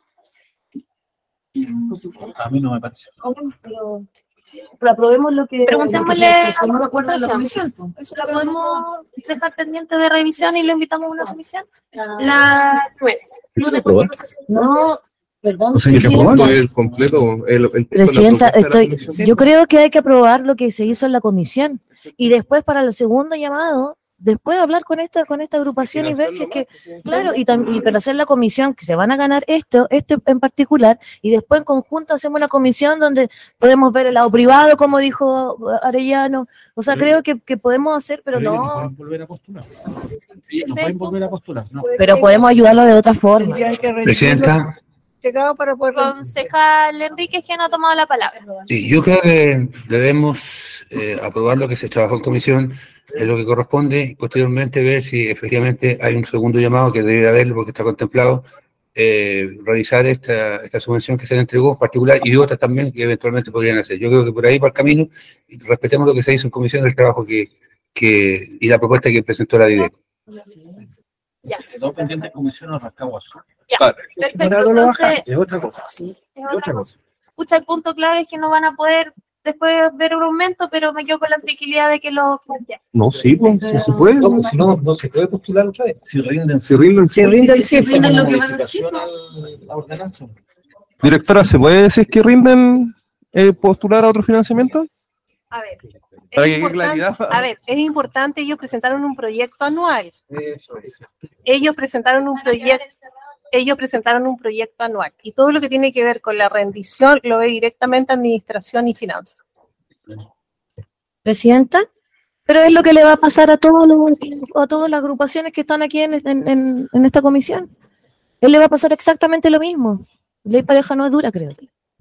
A mí no me parece. Pero aprobemos lo que... Preguntémosle a la comisión. Eso la podemos dejar pendiente de revisión y lo invitamos a una comisión. La 9. No, perdón. O sea, que aprobar el completo. Presidenta, yo creo que hay que aprobar lo que se hizo en la comisión y después para el segundo llamado, después hablar con esta agrupación y ver si es que, claro, y para hacer la comisión, que se van a ganar esto en particular, y después en conjunto hacemos una comisión donde podemos ver el lado privado, como dijo Arellano. O sea, creo que podemos hacer, pero no. No pueden volver a postular. No pueden volver a postular. No. Pero podemos ayudarlo de otra forma. Presidenta. Concejal Enríquez, que no ha tomado la palabra. Sí, yo creo que debemos aprobar lo que se trabajó en comisión, es lo que corresponde, y posteriormente ver si efectivamente hay un segundo llamado, que debe haberlo porque está contemplado, revisar esta subvención que se le entregó en particular y otras también que eventualmente podrían hacer. Yo creo que por ahí va el camino, y respetemos lo que se hizo en comisión, el trabajo y la propuesta que presentó la DIDECO. Ya. Quedó pendiente comisión a Rancagua Sur. Ya, perfecto. Entonces, Es otra cosa. es otra cosa. Escucha, el punto clave es que no van a poder después ver un aumento, pero me quedo con la tranquilidad de que lo plantean. No, sí, pues, sí se puede. No, si no se puede postular otra vez. Si rinden Y si rinden lo que van a hacer. la ordenanza. Directora, ¿se puede decir que rinden postular a otro financiamiento? A ver, Para es que quede claridad. es importante, ellos presentaron un proyecto anual. Ellos presentaron un proyecto anual y todo lo que tiene que ver con la rendición lo ve directamente Administración y Finanzas. Presidenta, pero es lo que le va a pasar a todas las agrupaciones que están aquí en esta comisión. Él le va a pasar exactamente lo mismo. Ley pareja no es dura, creo.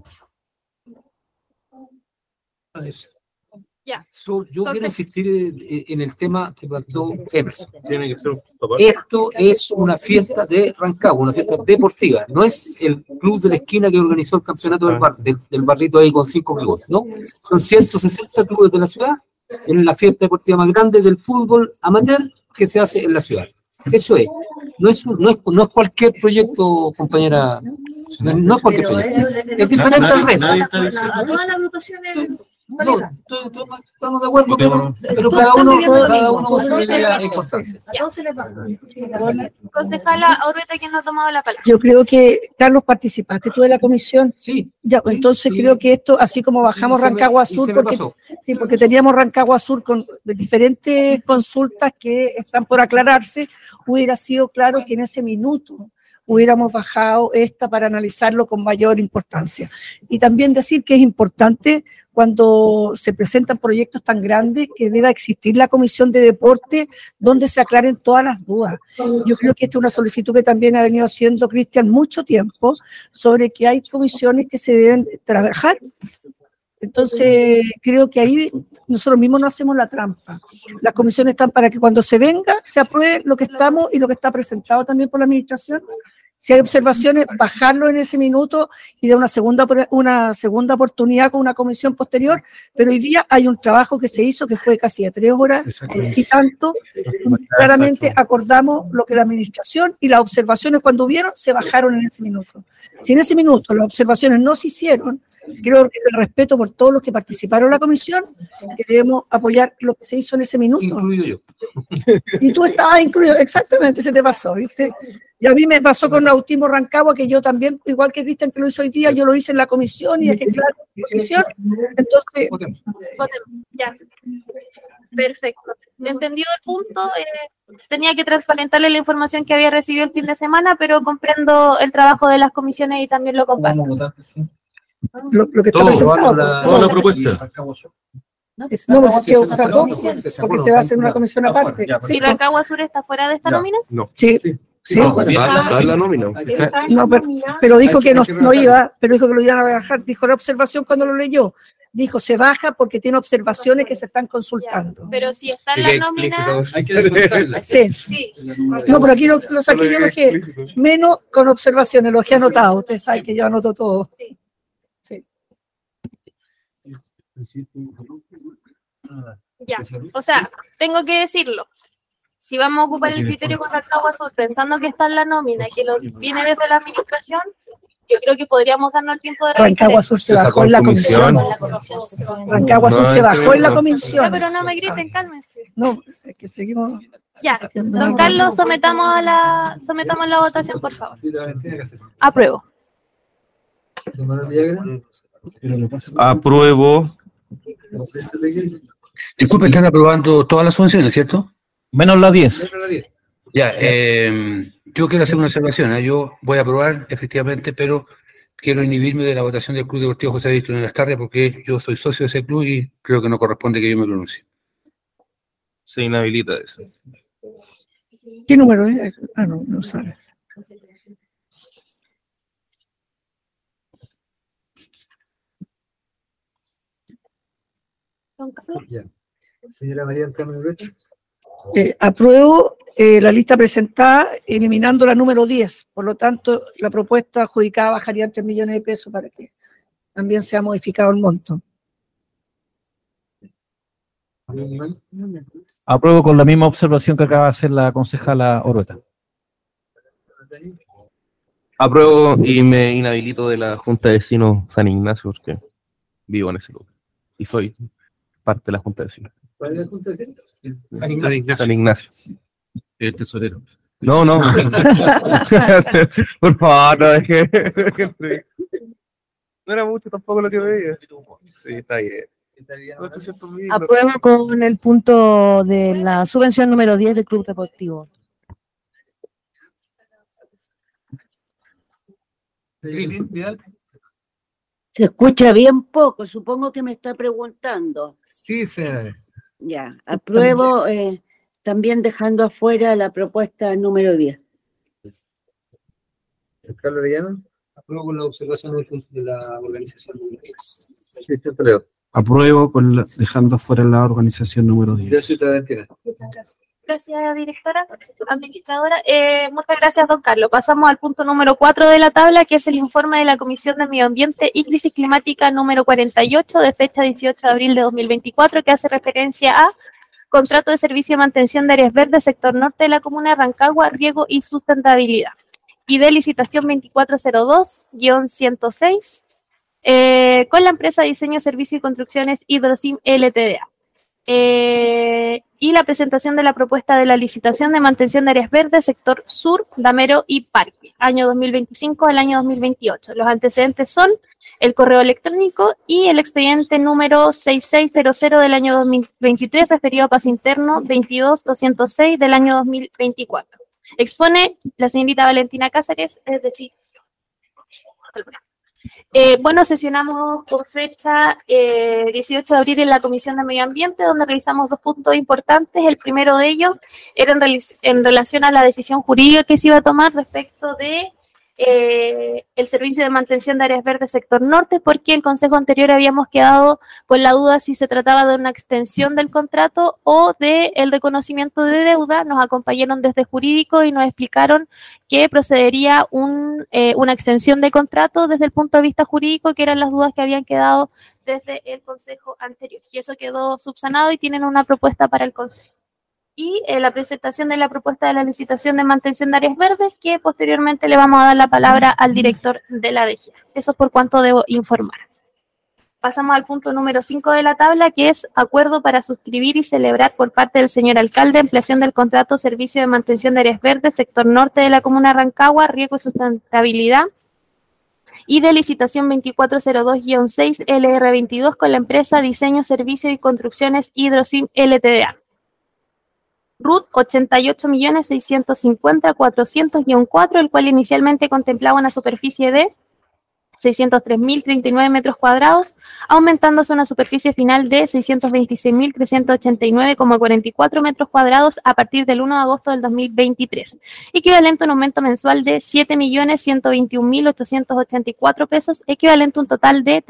Ya. Yo quiero insistir en el tema que planteó Emerson. Tiene que ser un papá. Esto es una fiesta de Rancagua, una fiesta deportiva. No es el club de la esquina que organizó el campeonato del barrito ahí con 5 megos, ¿no? Son 160 clubes de la ciudad. Es la fiesta deportiva más grande del fútbol amateur que se hace en la ciudad. Eso es. No es cualquier proyecto, compañera. No es cualquier proyecto. Es diferente al resto. Todas las agrupaciones. No, estamos de acuerdo, pero cada uno con su medida importancia. Concejala Orueta, ¿quién no ha tomado la palabra? Yo creo que, Carlos, participaste tú de la comisión. Sí. Ya, pues entonces creo que esto, así como bajamos Rancagua Sur, porque teníamos Rancagua Sur con diferentes consultas que están por aclararse, hubiera sido claro que en ese minuto hubiéramos bajado esta para analizarlo con mayor importancia. Y también decir que es importante cuando se presentan proyectos tan grandes que deba existir la comisión de deporte donde se aclaren todas las dudas. Yo creo que esta es una solicitud que también ha venido haciendo Cristian mucho tiempo sobre que hay comisiones que se deben trabajar. Entonces, creo que ahí nosotros mismos no hacemos la trampa. Las comisiones están para que cuando se venga, se apruebe lo que estamos y lo que está presentado también por la administración. Si hay observaciones, bajarlo en ese minuto y dar una segunda oportunidad con una comisión posterior, pero hoy día hay un trabajo que se hizo que fue casi de 3 horas y tanto. Claramente acordamos lo que la administración y las observaciones cuando hubieron se bajaron en ese minuto. Si en ese minuto las observaciones no se hicieron, creo que el respeto por todos los que participaron en la comisión, que debemos apoyar lo que se hizo en ese minuto. Incluido yo. Y tú estabas incluido, exactamente, se te pasó, ¿viste? Y a mí me pasó con Autismo Rancagua, que yo también, igual que Cristian que lo hizo hoy día, yo lo hice en la comisión y dejé claro mi posición. Entonces, Votemos. Ya. Perfecto. Entendido el punto, tenía que transparentarle la información que había recibido el fin de semana, pero comprendo el trabajo de las comisiones y también lo comparto. lo que está presentado. Toda la propuesta. No, porque se va a hacer una comisión aparte. ¿Y Rancagua Sur está fuera de esta nómina? No. Sí. Sí. Da la nómina. No, pero dijo que no iba, pero dijo que lo iban a bajar. Dijo la observación cuando lo leyó. Dijo, se baja porque tiene observaciones que se están consultando. Pero si está en la nómina... Hay que descontarla. Sí. No, pero aquí lo saqué yo, que menos con observaciones, lo que he anotado. Ustedes saben que yo anoto todo. Sí. Ya, o sea, tengo que decirlo. Si vamos a ocupar el criterio con Rancagua Sur, pensando que está en la nómina y que viene desde la administración, yo creo que podríamos darnos el tiempo de revisar. Rancagua Sur se bajó en la comisión. Rancagua Sur se bajó en la comisión. Ya, pero no me griten, cálmense. No, es que seguimos. Ya, don Carlos, sometamos la votación, por favor. Apruebo. Apruebo. Disculpe, están aprobando todas las subvenciones, ¿cierto? Menos la 10. Ya, yo quiero hacer una observación. Yo voy a aprobar, efectivamente, pero quiero inhibirme de la votación del Club Deportivo José Víctor en las tardes porque yo soy socio de ese club y creo que no corresponde que yo me pronuncie. Se inhabilita eso. ¿Qué número es? Ah, no sabe. Señora María del Carmen Ureta. Apruebo la lista presentada eliminando la número 10. Por lo tanto, la propuesta adjudicada bajaría 3 millones de pesos para que también sea modificado el monto. Apruebo con la misma observación que acaba de hacer la concejala Orueta. Apruebo y me inhabilito de la Junta de Vecinos San Ignacio porque vivo en ese lugar y soy parte de la Junta de Vecinos. ¿Cuál es la Junta de Vecinos? San Ignacio. El tesorero. No. Por favor, no deje. No era mucho tampoco lo que veía. Sí, está bien. 800.000. Apruebo con el punto de la subvención número 10 del Club Deportivo. Se escucha bien poco, supongo que me está preguntando. Sí, señora. Ya, apruebo también dejando afuera la propuesta número 10. Carlos Arellano. Apruebo con la observación de la organización número 10. Apruebo dejando afuera la organización número 10. Gracias, directora, administradora. Muchas gracias, don Carlos. Pasamos al punto número 4 de la tabla, que es el informe de la Comisión de Medio Ambiente y Crisis Climática número 48, de fecha 18 de abril de 2024, que hace referencia a contrato de servicio de mantención de áreas verdes, sector norte de la comuna de Rancagua, riego y sustentabilidad. Y de licitación 2402-106, con la empresa Diseño, Servicio y Construcciones Hidrosim Ltda. Y la presentación de la propuesta de la licitación de mantención de áreas verdes, sector sur, damero y parque, año 2025 al año 2028. Los antecedentes son el correo electrónico y el expediente número 6600 del año 2023, referido a Paz Interno 22206 del año 2024. Expone la señorita Valentina Cáceres, es decir, bueno, sesionamos por fecha 18 de abril en la Comisión de Medio Ambiente, donde realizamos dos puntos importantes. El primero de ellos era en relación a la decisión jurídica que se iba a tomar respecto de el servicio de mantención de áreas verdes sector norte, porque el consejo anterior habíamos quedado con la duda si se trataba de una extensión del contrato o de el reconocimiento de deuda. Nos acompañaron desde jurídico y nos explicaron que procedería una extensión de contrato desde el punto de vista jurídico, que eran las dudas que habían quedado desde el consejo anterior, y eso quedó subsanado y tienen una propuesta para el consejo. Y la presentación de la propuesta de la licitación de mantención de áreas verdes, que posteriormente le vamos a dar la palabra al director de la DGA. Eso es por cuanto debo informar. Pasamos al punto número 5 de la tabla, que es acuerdo para suscribir y celebrar por parte del señor alcalde ampliación del contrato servicio de mantención de áreas verdes, sector norte de la comuna de Rancagua, riego y sustentabilidad, y de licitación 2402-6 LR22 con la empresa Diseño, Servicio y Construcciones Hidrosim Ltda. RUT 88.650.400-4, el cual inicialmente contemplaba una superficie de 603.039 metros cuadrados, aumentándose una superficie final de 626.389,44 metros cuadrados a partir del 1 de agosto del 2023, equivalente a un aumento mensual de 7.121.884 pesos, equivalente a un total de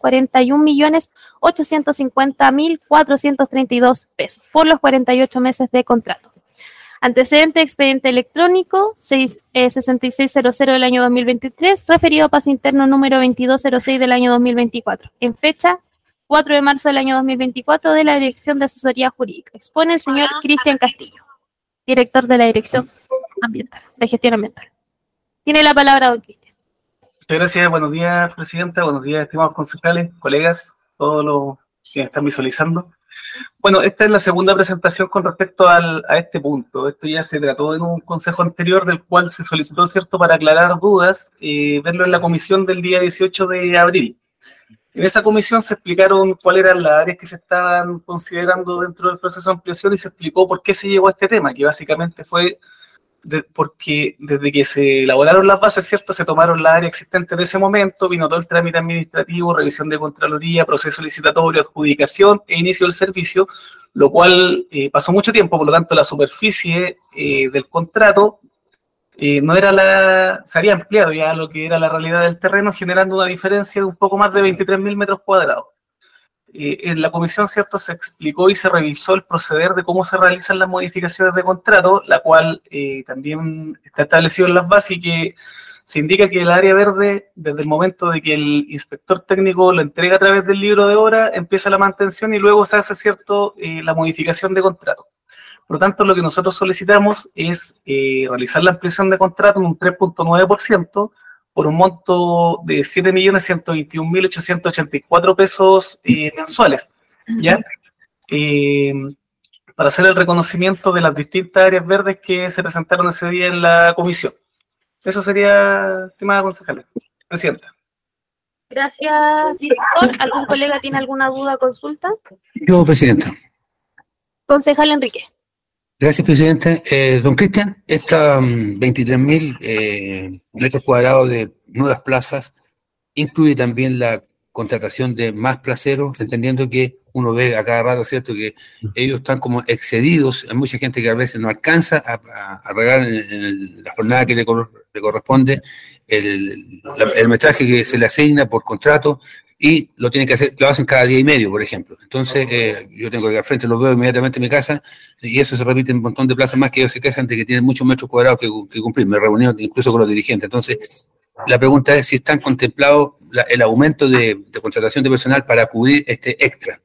341.850.432 pesos por los 48 meses de contrato. Antecedente, expediente electrónico 6600 del año 2023, referido a Paz Interno número 2206 del año 2024, en fecha 4 de marzo del año 2024, de la Dirección de Asesoría Jurídica. Expone el señor Cristian Castillo, director de la Dirección Ambiental, de Gestión Ambiental. Tiene la palabra, don Cristian. Muchas gracias, buenos días, presidenta, buenos días, estimados concejales, colegas, todos los que están visualizando. Bueno, esta es la segunda presentación con respecto a este punto. Esto ya se trató en un consejo anterior, del cual se solicitó, ¿cierto?, para aclarar dudas, verlo en la comisión del día 18 de abril. En esa comisión se explicaron cuáles eran las áreas que se estaban considerando dentro del proceso de ampliación y se explicó por qué se llegó a este tema, que básicamente fue porque desde que se elaboraron las bases, ¿cierto?, se tomaron las áreas existentes de ese momento, vino todo el trámite administrativo, revisión de Contraloría, proceso licitatorio, adjudicación e inicio del servicio, lo cual pasó mucho tiempo. Por lo tanto, la superficie del contrato no era se había ampliado ya lo que era la realidad del terreno, generando una diferencia de un poco más de 23.000 metros cuadrados. En la comisión, ¿cierto?, se explicó y se revisó el proceder de cómo se realizan las modificaciones de contrato, la cual también está establecido en las bases, y que se indica que el área verde, desde el momento de que el inspector técnico lo entrega a través del libro de obra, empieza la mantención y luego se hace, ¿cierto?, la modificación de contrato. Por lo tanto, lo que nosotros solicitamos es realizar la ampliación de contrato en un 3.9%, por un monto de 7.121.884 pesos mensuales, ¿ya? Para hacer el reconocimiento de las distintas áreas verdes que se presentaron ese día en la comisión. Eso sería, estimada concejala. Presidenta. Gracias, director. ¿Algún colega tiene alguna duda o consulta? Yo, presidenta. Concejal Enrique. Gracias, presidente. Don Cristian, estas 23.000 metros cuadrados de nuevas plazas incluye también la contratación de más placeros, entendiendo que uno ve a cada rato, ¿cierto?, que ellos están como excedidos. Hay mucha gente que a veces no alcanza a regar en la jornada que le corresponde el metraje que se le asigna por contrato, y lo tienen que hacer, lo hacen cada día y medio, por ejemplo. Entonces, yo tengo que al frente, los veo inmediatamente en mi casa, y eso se repite en un montón de plazas más, que ellos se quejan de que tienen muchos metros cuadrados que cumplir. Me reuní incluso con los dirigentes. Entonces, la pregunta es si están contemplados el aumento de contratación de personal para cubrir este extra.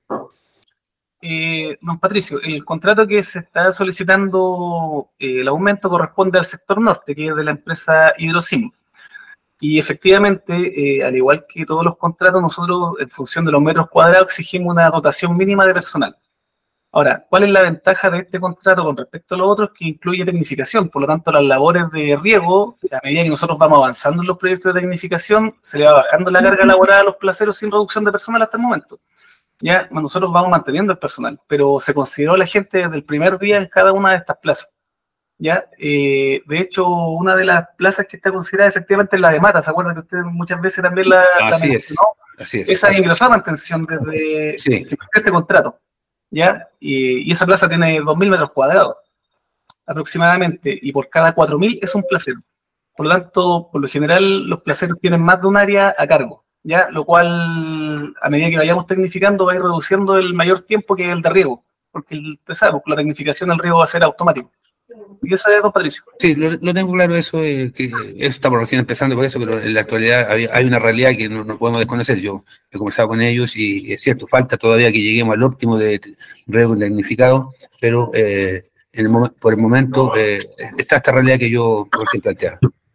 Don Patricio, el contrato que se está solicitando, el aumento corresponde al sector norte, que es de la empresa Hidrosim. Y efectivamente, al igual que todos los contratos, nosotros, en función de los metros cuadrados, exigimos una dotación mínima de personal. Ahora, ¿cuál es la ventaja de este contrato con respecto a los otros? Que incluye tecnificación. Por lo tanto, las labores de riego, a medida que nosotros vamos avanzando en los proyectos de tecnificación, se le va bajando la carga laboral a los placeros sin reducción de personal hasta el momento. Ya nosotros vamos manteniendo el personal, pero se consideró la gente desde el primer día en cada una de estas plazas. Ya, de hecho, una de las plazas que está considerada efectivamente es la de Mata. ¿Se acuerdan que usted muchas veces también la mencionó? Así es. Esa ingresó a mantención desde este contrato. ¿Ya? Y esa plaza tiene 2.000 metros cuadrados aproximadamente, y por cada 4.000 es un placero. Por lo tanto, por lo general, los placeros tienen más de un área a cargo, ¿ya? Lo cual, a medida que vayamos tecnificando, va a ir reduciendo el mayor tiempo que el de riego, porque usted sabe, con la tecnificación el riego va a ser automático. Y eso es, don Patricio. Sí, lo tengo claro, eso, que estamos recién empezando por eso, pero en la actualidad hay una realidad que no podemos desconocer. Yo he conversado con ellos y es cierto, falta todavía que lleguemos al óptimo de riego tecnificado, pero por el momento está esta realidad que yo recién planteaba.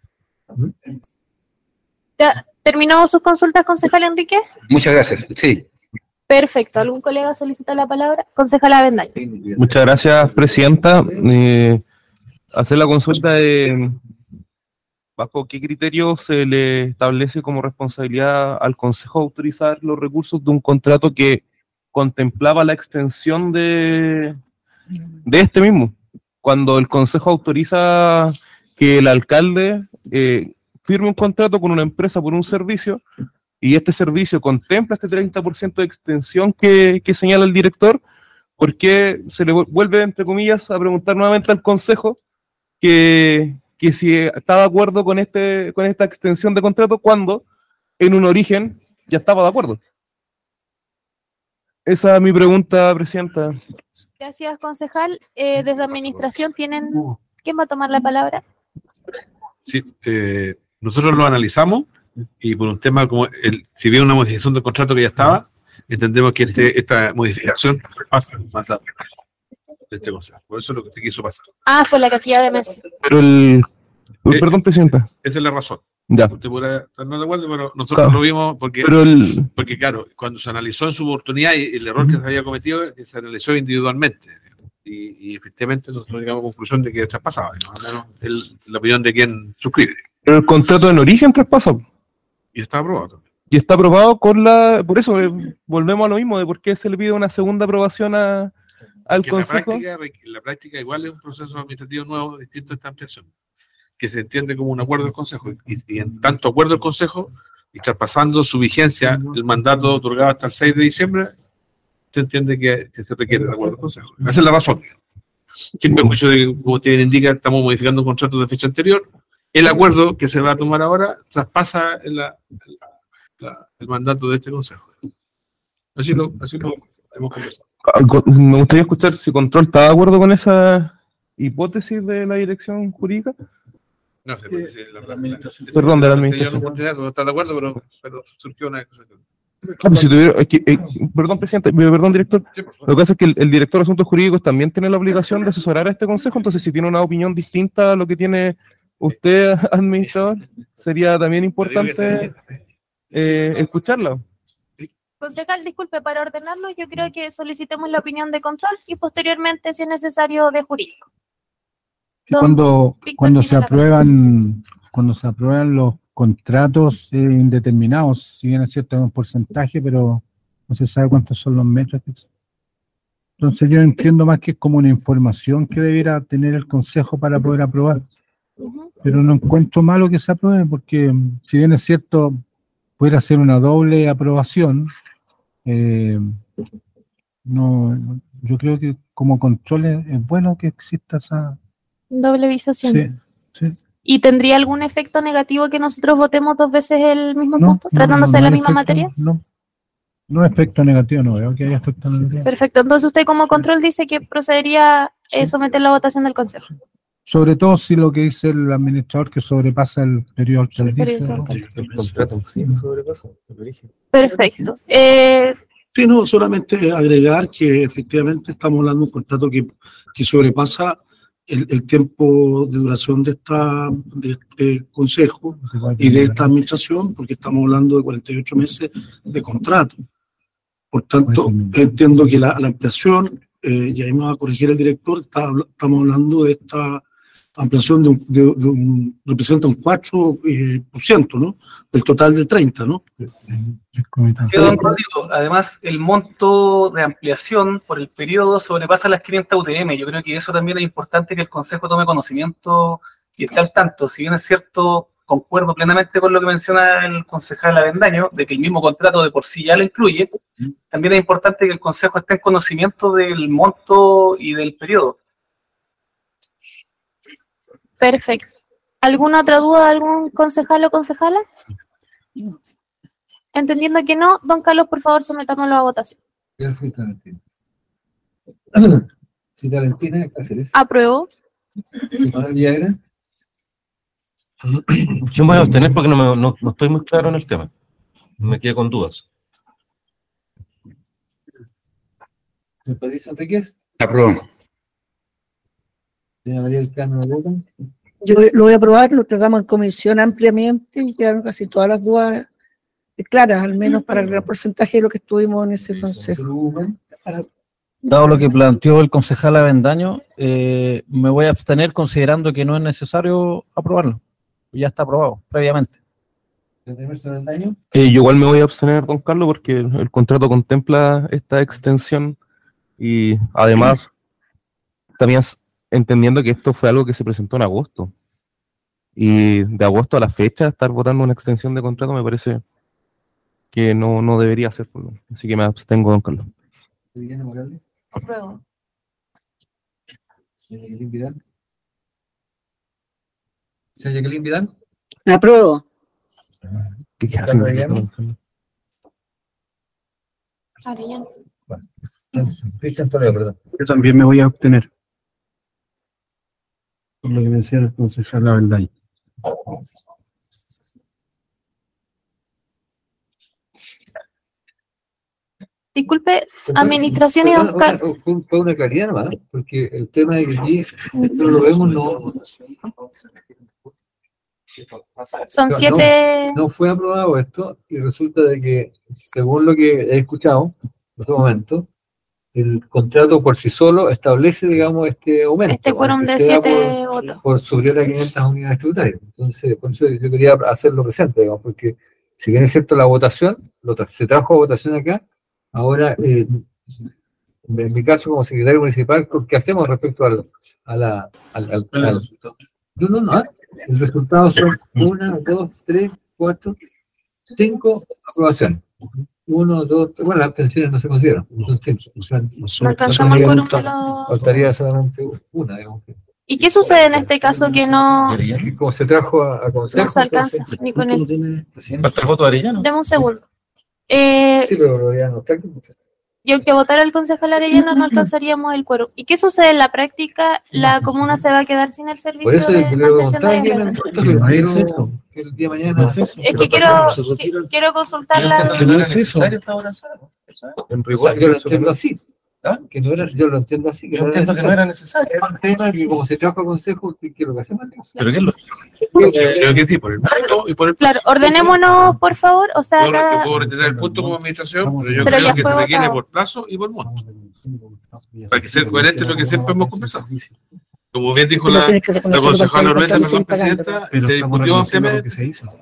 ¿Ya terminó sus consultas, concejal Enrique? Muchas gracias, sí. Perfecto. ¿Algún colega solicita la palabra? Concejal Avendaño. Muchas gracias, presidenta. Hacer la consulta de bajo qué criterio se le establece como responsabilidad al Consejo autorizar los recursos de un contrato que contemplaba la extensión de este mismo. Cuando el Consejo autoriza que el alcalde firme un contrato con una empresa por un servicio, y este servicio contempla este 30% de extensión que señala el director, ¿por qué se le vuelve, entre comillas, a preguntar nuevamente al Consejo que si está de acuerdo con esta extensión de contrato cuando en un origen ya estaba de acuerdo? Esa es mi pregunta, presidenta. Gracias, concejal. Desde administración tienen... ¿Quién va a tomar la palabra? Sí, nosotros lo analizamos y por un tema como si bien una modificación del contrato que ya estaba, entendemos que esta modificación pasa más rápido de este consejo. Por eso es lo que se quiso pasar. Ah, por la cantidad de meses. Pero perdón, presidenta. Esa es la razón. Ya. Usted podrá estar no de acuerdo, pero nosotros lo vimos porque claro, cuando se analizó en su oportunidad y el error que se había cometido, se analizó individualmente. Y efectivamente nosotros llegamos a la conclusión de que traspasaba, más o menos la opinión de quien suscribe. Pero el contrato en origen traspasa. Y está aprobado también. Y está aprobado por eso volvemos a lo mismo, de por qué se le pide una segunda aprobación al Consejo. En la práctica igual es un proceso administrativo nuevo, distinto a esta ampliación, que se entiende como un acuerdo del Consejo. Y en tanto acuerdo del Consejo, y traspasando su vigencia, el mandato otorgado hasta el 6 de diciembre, se entiende que se requiere el acuerdo del Consejo. Esa es la razón. Que en perjuicio de que, como usted indica, estamos modificando un contrato de fecha anterior, el acuerdo que se va a tomar ahora traspasa el mandato de este Consejo. Así lo hemos conversado. Me gustaría escuchar si Control está de acuerdo con esa hipótesis de la dirección jurídica. No sé, porque perdón, de la administración. No está de acuerdo, pero surgió una cosa. Perdón, presidente, perdón, director. Sí, lo que pasa es que el director de Asuntos Jurídicos también tiene la obligación de asesorar a este consejo, entonces si tiene una opinión distinta a lo que tiene usted, administrador, sería también importante escucharla. Concejal, disculpe, para ordenarlo, yo creo que solicitemos la opinión de Control y posteriormente, si es necesario, de jurídico. Cuando se aprueban los contratos indeterminados, si bien es cierto, es un porcentaje, pero no se sabe cuántos son los metros. Entonces yo entiendo más que es como una información que debiera tener el Consejo para poder aprobar. Pero no encuentro malo que se apruebe, porque si bien es cierto, pudiera ser una doble aprobación, no, yo creo que como control es bueno que exista esa doble visación. Sí, sí. ¿Y tendría algún efecto negativo que nosotros votemos 2 veces el mismo punto, tratándose de la misma materia? No efecto negativo, no veo que haya efecto negativo. Perfecto, entonces usted como control dice que procedería someter la votación del Consejo. Sobre todo si lo que dice el administrador que sobrepasa el periodo que él dice. El contrato sí sobrepasa el origen. Perfecto. Sí, no, solamente agregar que efectivamente estamos hablando de un contrato que sobrepasa el tiempo de duración de este consejo y de esta administración, porque estamos hablando de 48 meses de contrato. Por tanto, entiendo que la ampliación, y ahí me va a corregir el director, estamos hablando de esta ampliación representa un 4%, ¿no? Del total del 30%, ¿no? Sí, don Rodrigo, además el monto de ampliación por el periodo sobrepasa las 500 UTM. Yo creo que eso también es importante que el Consejo tome conocimiento y esté al tanto. Si bien es cierto, concuerdo plenamente con lo que menciona el concejal Avendaño, de que el mismo contrato de por sí ya lo incluye, también es importante que el Consejo esté en conocimiento del monto y del periodo. Perfecto. ¿Alguna otra duda de algún concejal o concejala? Entendiendo que no, don Carlos, por favor, sometámoslo a votación. Gracias, Valentina. Señora Valentina Cáceres. Apruebo. Manuel Villagra. Yo me voy a abstener porque no estoy muy claro en el tema. Me quedé con dudas. Señor Patricio Enríquez. Apruebo. Señora María del Carmen Alota. Yo lo voy a aprobar, lo tratamos en comisión ampliamente y quedaron casi todas las dudas claras, al menos para el gran porcentaje de lo que estuvimos en ese consejo. Dado lo que planteó el concejal Avendaño, me voy a abstener considerando que no es necesario aprobarlo. Ya está aprobado previamente. Yo igual me voy a abstener, don Carlos, porque el contrato contempla esta extensión y además también entendiendo que esto fue algo que se presentó en agosto. Y de agosto a la fecha, estar votando una extensión de contrato me parece que no debería ser. Así que me abstengo, don Carlos. Viviana Morales. Apruebo. Señora Jacqueline Vidal. Señora Jacqueline Vidal. Apruebo. ¿Qué hacen? Arellano. Cristian Toledo, perdón. Yo también me voy a obtener. Por lo que menciona el concejal Avendaño. Disculpe, administración y don Carlos. Fue una claridad nomás, porque el tema de que aquí nosotros lo vemos Son 7. No fue aprobado esto y resulta de que, según lo que he escuchado en otro momento, el contrato por sí solo establece, digamos, este aumento. Este quórum de 7 votos. Por superior a 500 unidades tributarias. Entonces, por eso yo quería hacerlo presente, digamos, porque si bien es cierto la votación, se trajo a votación acá, ahora, en mi caso como secretario municipal, ¿qué hacemos respecto al el resultado son 1, 2, 3, 4, 5 aprobaciones. 1, 2, 3, bueno, las abstenciones no se consideran. No alcanzamos el quórum de los... Faltaría solamente una, digamos. ¿Y qué sucede en este caso que no Como se trajo a consejo, no se alcanza ni con él? ¿Falta el voto de Arellano? Deme un segundo. Sí, pero ya no está. Y aunque votara el concejal Arellano no alcanzaríamos el quórum. ¿Y qué sucede en la práctica? ¿La comuna se va a quedar sin el servicio Por eso de yo quiero mantención preguntar de el día de mañana. Es que quiero consultarla. Que no era necesario esta hora. En rigor, yo lo entiendo así. Que no era, yo lo entiendo así. Yo entiendo que no era necesario. Y como se trajo a consejo, ¿qué es lo que hacemos? Pero ¿qué es lo Creo que sí, por el punto y por el Claro, ordenémonos, por favor. O sea, Yo puedo retirar el punto como administración, pero yo Pero ya creo que fue se requiere votado. por plazo y por monto. Para que sea coherente lo que siempre hemos conversado. Como bien dijo Pero la tienes que reconocer concejala lo que Ormeta, estamos perdón, pagando. presidenta, Pero se estamos discutió reconociendo lo ampliamente. que se hizo.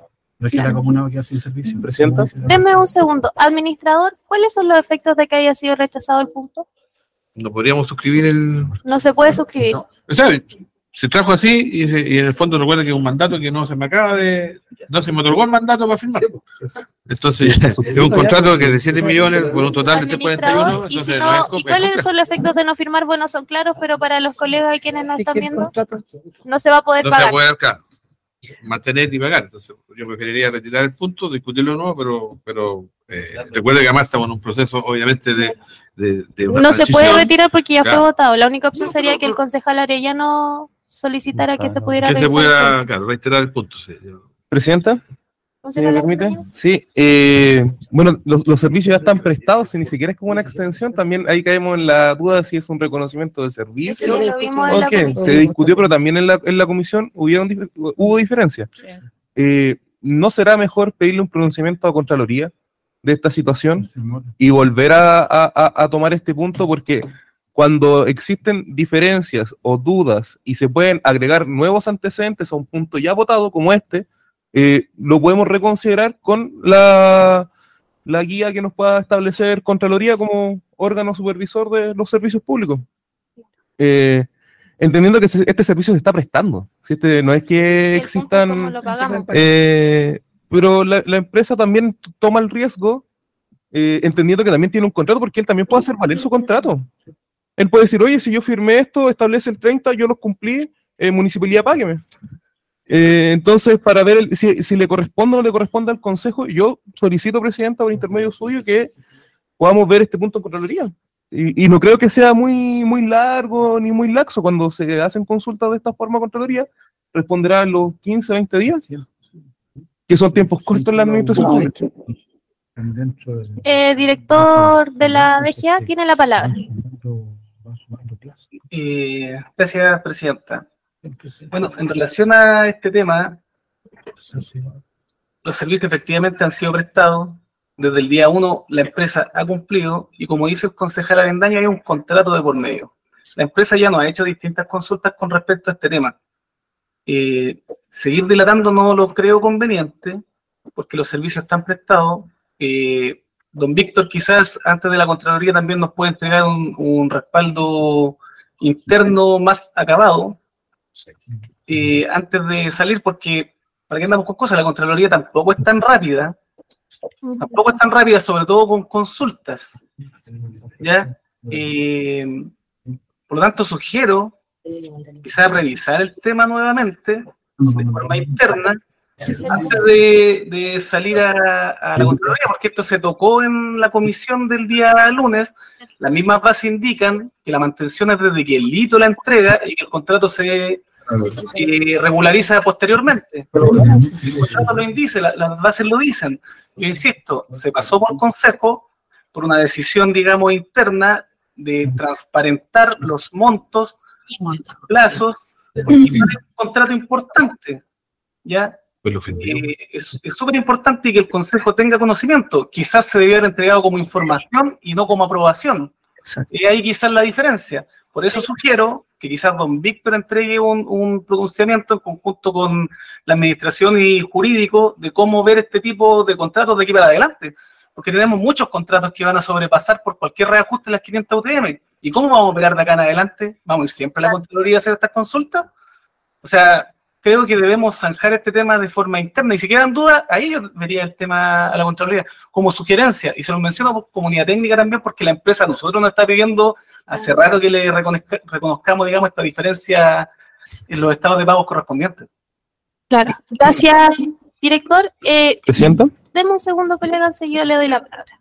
No es que la comuna va a quedar sin servicio. Presidenta. Denme un segundo. Administrador, ¿cuáles son los efectos de que haya sido rechazado el punto? No podríamos suscribir el... No se puede suscribir. O sea, se trajo así y en el fondo recuerda que es un mandato que no se me otorgó el mandato para firmar. Entonces, es un contrato que es de 7 millones por un total de 341. ¿Y, ¿y cuáles son los efectos de no firmar? Bueno, son claros, pero para los colegas y quienes nos están viendo, no se va a poder pagar. No se va a poder acá. Mantener y pagar. Entonces, yo preferiría retirar el punto, discutirlo nuevo, pero recuerda que además estamos en un proceso, obviamente, de una no se puede transición. retirar porque ya Claro. fue votado. La única opción sería que el concejal Arellano solicitara que se pudiera Que se revisar el pudiera, punto. claro, reiterar el punto. Sí. Presidenta, si me permite. Sí, bueno, los servicios ya están prestados y ni siquiera es como una extensión. También ahí caemos en la duda de si es un reconocimiento de servicio Lo vimos en o la qué. comisión. Se discutió, pero también en la comisión hubo diferencias. ¿No será mejor pedirle un pronunciamiento a Contraloría de esta situación y volver a tomar este punto? Porque cuando existen diferencias o dudas y se pueden agregar nuevos antecedentes a un punto ya votado como este, lo podemos reconsiderar con la guía que nos pueda establecer Contraloría como órgano supervisor de los servicios públicos. Entendiendo que este servicio se está prestando. Si no es que existan... Pero la empresa también toma el riesgo, entendiendo que también tiene un contrato, porque él también puede hacer valer su contrato. Él puede decir, oye, si yo firmé esto, establece el 30, yo los cumplí, municipalidad, págueme. Entonces, para ver si le corresponde o no le corresponde al Consejo, yo solicito, Presidenta, por intermedio suyo, que podamos ver este punto en Contraloría. Y no creo que sea muy largo ni muy laxo. Cuando se hacen consultas de esta forma a Contraloría, responderá en los 15, 20 días, que son tiempos cortos en la administración pública. Director de la DGA tiene la palabra. Gracias, Presidenta. Bueno, en relación a este tema, los servicios efectivamente han sido prestados. Desde el día 1 la empresa ha cumplido y, como dice el concejal Avendaño, hay un contrato de por medio. La empresa ya nos ha hecho distintas consultas con respecto a este tema. Seguir dilatando no lo creo conveniente porque los servicios están prestados. Don Víctor quizás antes de la Contraloría también nos puede entregar un respaldo interno más acabado antes de salir, porque para qué andamos con cosas, la Contraloría tampoco es tan rápida, sobre todo con consultas, ¿ya? Por lo tanto sugiero quizás revisar el tema nuevamente de forma interna antes de salir a la Contraloría, porque esto se tocó en la comisión del día lunes. Las mismas bases indican que la mantención es desde que el lito la entrega y que el contrato se regulariza posteriormente. El contrato lo indica, las bases lo dicen. Yo insisto, se pasó por consejo por una decisión, digamos, interna de transparentar los montos, plazos, porque es un contrato importante, ¿ya? Es súper importante que el Consejo tenga conocimiento. Quizás se debió haber entregado como información y no como aprobación. Y ahí quizás la diferencia. Por eso sugiero que quizás don Víctor entregue un pronunciamiento en conjunto con la administración y jurídico de cómo ver este tipo de contratos de aquí para adelante. Porque tenemos muchos contratos que van a sobrepasar por cualquier reajuste en las 500 UTM. ¿Y cómo vamos a operar de acá en adelante? ¿Vamos a ir siempre a la Contraloría a hacer estas consultas? O sea, creo que debemos zanjar este tema de forma interna. Y si quedan dudas, ahí yo vería el tema a la Contraloría como sugerencia. Y se lo menciono por comunidad técnica también, porque la empresa a nosotros nos está pidiendo hace rato que le reconozcamos, digamos, esta diferencia en los estados de pagos correspondientes. Claro. Gracias, director. Presidenta. Deme un segundo, colega, enseguida le doy la palabra.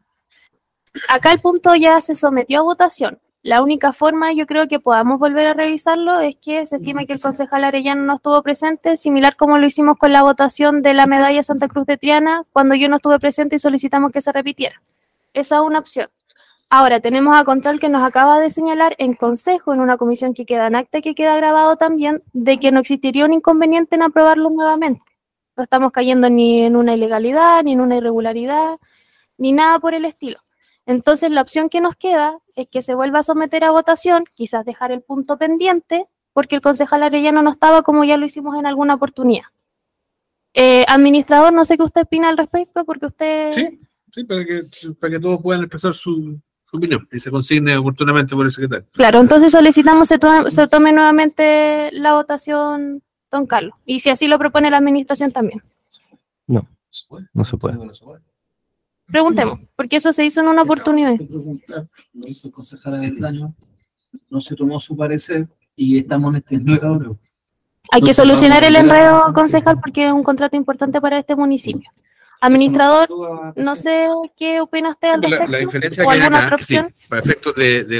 Acá el punto ya se sometió a votación. La única forma, yo creo que podamos volver a revisarlo, es que se estima que el concejal Arellano no estuvo presente, similar como lo hicimos con la votación de la medalla Santa Cruz de Triana, cuando yo no estuve presente y solicitamos que se repitiera. Esa es una opción. Ahora, tenemos a Control que nos acaba de señalar en consejo, en una comisión que queda en acta y que queda grabado también, de que no existiría un inconveniente en aprobarlo nuevamente. No estamos cayendo ni en una ilegalidad, ni en una irregularidad, ni nada por el estilo. Entonces, la opción que nos queda es que se vuelva a someter a votación, quizás dejar el punto pendiente, porque el concejal Arellano no estaba como ya lo hicimos en alguna oportunidad. Administrador, no sé qué usted opina al respecto, porque usted... Sí, para que todos puedan expresar su opinión y se consigne oportunamente por el secretario. Claro, entonces solicitamos se tome nuevamente la votación, don Carlos, y si así lo propone la administración también. No, no se puede. Preguntemos, porque eso se hizo en una oportunidad. Lo hizo el concejal Avendaño, no se tomó su parecer y estamos en este enredo. Hay que solucionar el enredo, concejal, porque es un contrato importante para este municipio. Administrador, no sé qué opina usted al respecto. La diferencia ¿O que hay alguna acá, otra opción? sí, para efectos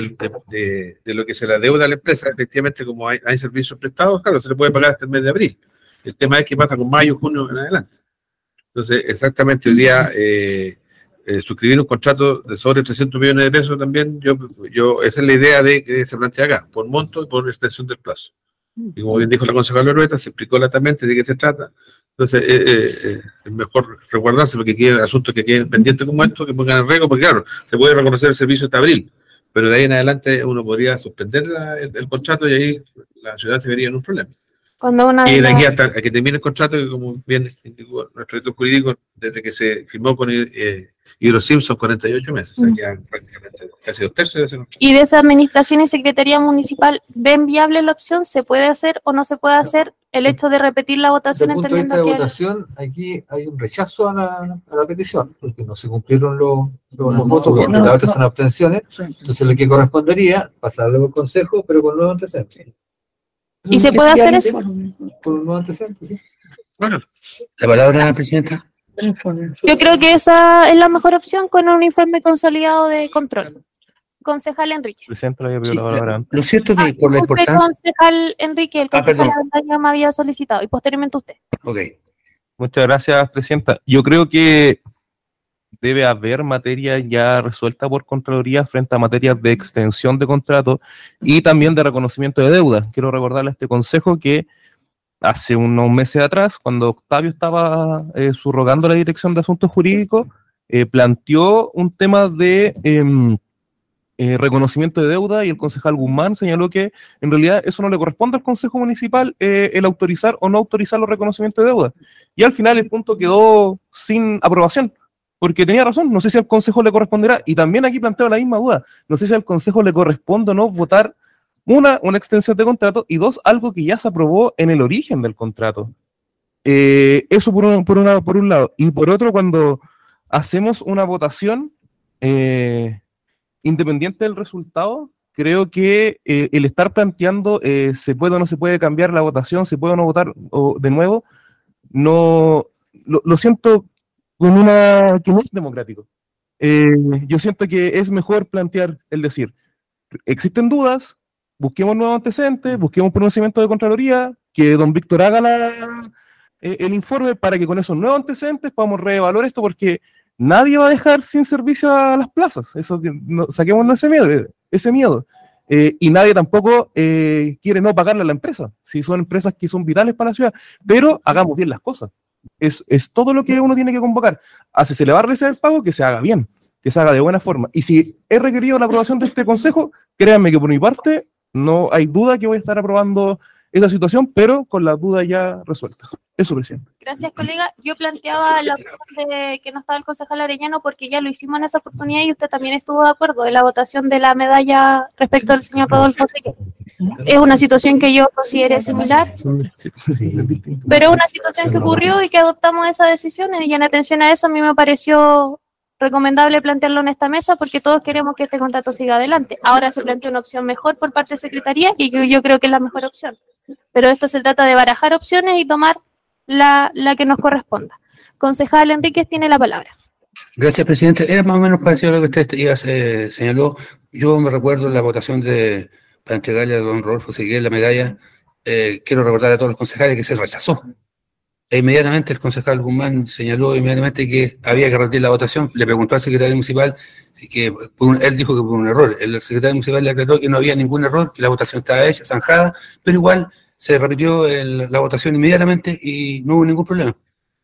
de lo que se le adeuda a la empresa, efectivamente, como hay servicios prestados, claro, se le puede pagar hasta el mes de abril. El tema es que pasa con mayo, junio en adelante. Entonces, exactamente, hoy día suscribir un contrato de sobre 300 millones de pesos también, esa es la idea de que se plantea acá, por monto y por extensión del plazo. Y como bien dijo la concejala Lorueta, se explicó latamente de qué se trata. Entonces, es mejor recordarse porque hay asuntos que queden pendientes como esto, que pongan en regla, porque claro, se puede reconocer el servicio hasta abril, pero de ahí en adelante uno podría suspender el contrato y ahí la ciudad se vería en un problema. Y de aquí hasta que termine el contrato, que como bien indicó nuestro director jurídico, desde que se firmó con Hidrosim son 48 meses, o sea, quedan prácticamente casi 2/3 de ese contrato. ¿Y desde Administración y Secretaría Municipal ven viable la opción? ¿Se puede hacer o no se puede hacer el hecho de repetir la votación Desde el punto de vista de entendiendo que... votación, aquí hay un rechazo a la petición, porque no se cumplieron los votos, porque las otras son abstenciones, entonces lo que correspondería, pasarlo por consejo, pero con nuevos antecedentes. ¿Y se puede hacer eso? Con nuevos antecedentes, sí. Bueno, la palabra, presidenta. Yo creo que esa es la mejor opción con un informe consolidado de control. Concejal Enrique. Presidente, le pido la palabra. Lo cierto es que por la Usted, importancia... concejal Enrique, el concejal perdón. Avendaño me había solicitado y posteriormente usted. Ok. Muchas gracias, presidenta. Yo creo que debe haber materia ya resuelta por Contraloría frente a materias de extensión de contrato y también de reconocimiento de deuda. Quiero recordarle a este consejo que hace unos meses atrás, cuando Octavio estaba subrogando la Dirección de Asuntos Jurídicos, planteó un tema de reconocimiento de deuda y el concejal Guzmán señaló que en realidad eso no le corresponde al Consejo Municipal el autorizar o no autorizar los reconocimientos de deuda. Y al final el punto quedó sin aprobación, porque tenía razón, no sé si al Consejo le corresponderá, y también aquí planteo la misma duda, no sé si al Consejo le corresponde o no votar una extensión de contrato, y dos, algo que ya se aprobó en el origen del contrato. Eso por un lado. Y por otro, cuando hacemos una votación independiente del resultado, creo que el estar planteando se puede o no se puede cambiar la votación, se puede o no votar de nuevo, no lo siento con que no es democrático. Yo siento que es mejor plantear el decir, existen dudas, busquemos nuevos antecedentes, busquemos pronunciamiento de Contraloría, que don Víctor haga el informe para que con esos nuevos antecedentes podamos reevaluar esto, porque nadie va a dejar sin servicio a las plazas. Eso, saquémonos ese miedo. Y nadie tampoco quiere no pagarle a la empresa, si son empresas que son vitales para la ciudad, pero hagamos bien las cosas. Es todo lo que uno tiene que convocar. Si se le va a realizar el pago, que se haga bien, que se haga de buena forma. Y si es requerido la aprobación de este consejo, créanme que por mi parte no hay duda que voy a estar aprobando esa situación, pero con la duda ya resuelta. Eso, presidente. Gracias, colega. Yo planteaba la opción de que no estaba el concejal Arellano porque ya lo hicimos en esa oportunidad y usted también estuvo de acuerdo de la votación de la medalla respecto al señor Rodolfo Seque. Es una situación que yo consideré similar, pero es una situación que ocurrió y que adoptamos esa decisión, y en atención a eso a mí me pareció recomendable plantearlo en esta mesa porque todos queremos que este contrato siga adelante. Ahora se plantea una opción mejor por parte de Secretaría y yo creo que es la mejor opción. Pero esto se trata de barajar opciones y tomar la que nos corresponda. Concejal Enríquez tiene la palabra. Gracias, presidente. Era más o menos parecido a lo que usted ya señaló. Yo me recuerdo la votación para entregarle a don Rodolfo Seguel la medalla. Quiero recordar a todos los concejales que se rechazó. E inmediatamente el concejal Guzmán señaló inmediatamente que había que retirar la votación. Le preguntó al secretario municipal, que él dijo que fue un error. El secretario municipal le aclaró que no había ningún error, que la votación estaba hecha, zanjada, pero igual se repitió la votación inmediatamente y no hubo ningún problema.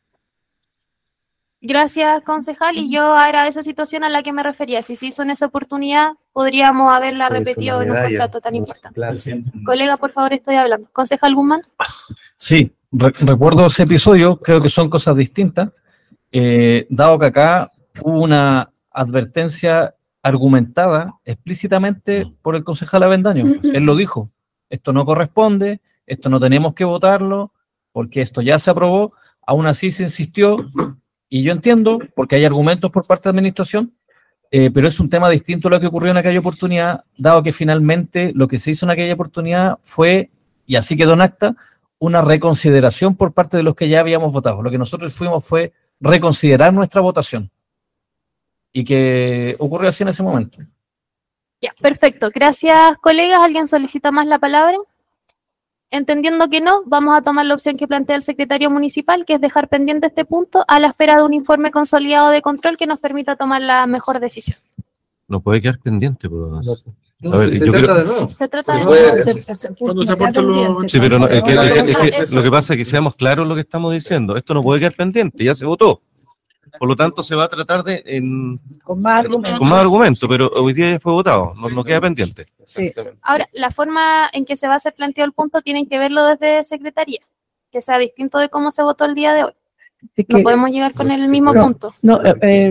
Gracias, concejal, y yo era esa situación a la que me refería. Si se hizo en esa oportunidad, podríamos haberla repetido en un contrato tan importante. Colega, por favor, estoy hablando. Concejal Guzmán. Sí, recuerdo ese episodio, creo que son cosas distintas, dado que acá hubo una advertencia argumentada explícitamente por el concejal Avendaño. Él lo dijo, esto no corresponde, esto no tenemos que votarlo, porque esto ya se aprobó, aún así se insistió, y yo entiendo, porque hay argumentos por parte de la administración, pero es un tema distinto a lo que ocurrió en aquella oportunidad, dado que finalmente lo que se hizo en aquella oportunidad fue, y así quedó en acta, una reconsideración por parte de los que ya habíamos votado. Lo que nosotros fuimos fue reconsiderar nuestra votación, y que ocurrió así en ese momento. Ya, perfecto. Gracias, colegas. ¿Alguien solicita más la palabra? Entendiendo que no, vamos a tomar la opción que plantea el secretario municipal, que es dejar pendiente este punto a la espera de un informe consolidado de control que nos permita tomar la mejor decisión. No puede quedar pendiente, pero... A ver, yo creo... Se trata de nuevo. Cuando se aporten los... Sí, pero no, es que lo que pasa es que seamos claros en lo que estamos diciendo. Esto no puede quedar pendiente, ya se votó. Por lo tanto, se va a tratar de con más argumentos, pero hoy día ya fue votado, no queda pendiente. Sí. Ahora, la forma en que se va a ser planteado el punto tienen que verlo desde Secretaría, que sea distinto de cómo se votó el día de hoy. No podemos llegar con el mismo punto. No,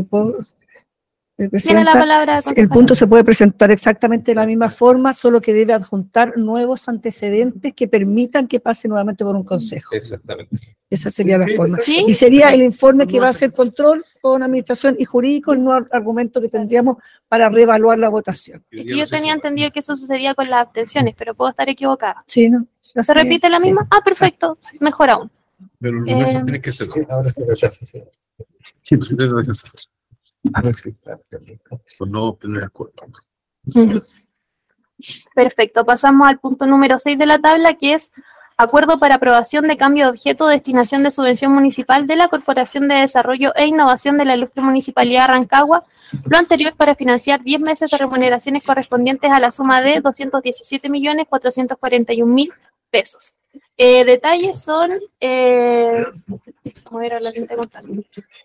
Tiene la palabra, el punto se puede presentar exactamente de la misma forma, solo que debe adjuntar nuevos antecedentes que permitan que pase nuevamente por un consejo. Exactamente. Esa sería la forma. ¿Sí? Y sería el informe que va a hacer control con administración y jurídico, el nuevo argumento que tendríamos para reevaluar la votación. Yo tenía entendido que eso sucedía con las abstenciones, pero puedo estar equivocada. Sí, ¿no? ¿Se repite la misma? Ah, perfecto. Mejor aún. Pero los argumentos tienen que ser. Ahora se rechaza. Sí, pues debe rechazarse. Por no obtener acuerdo. Perfecto, pasamos al punto número 6 de la tabla, que es acuerdo para aprobación de cambio de objeto o destinación de subvención municipal de la Corporación de Desarrollo e Innovación de la Ilustre Municipalidad de Rancagua, lo anterior para financiar 10 meses de remuneraciones correspondientes a la suma de 217.441.000 pesos. Detalles son, vamos a ver a la siguiente contable.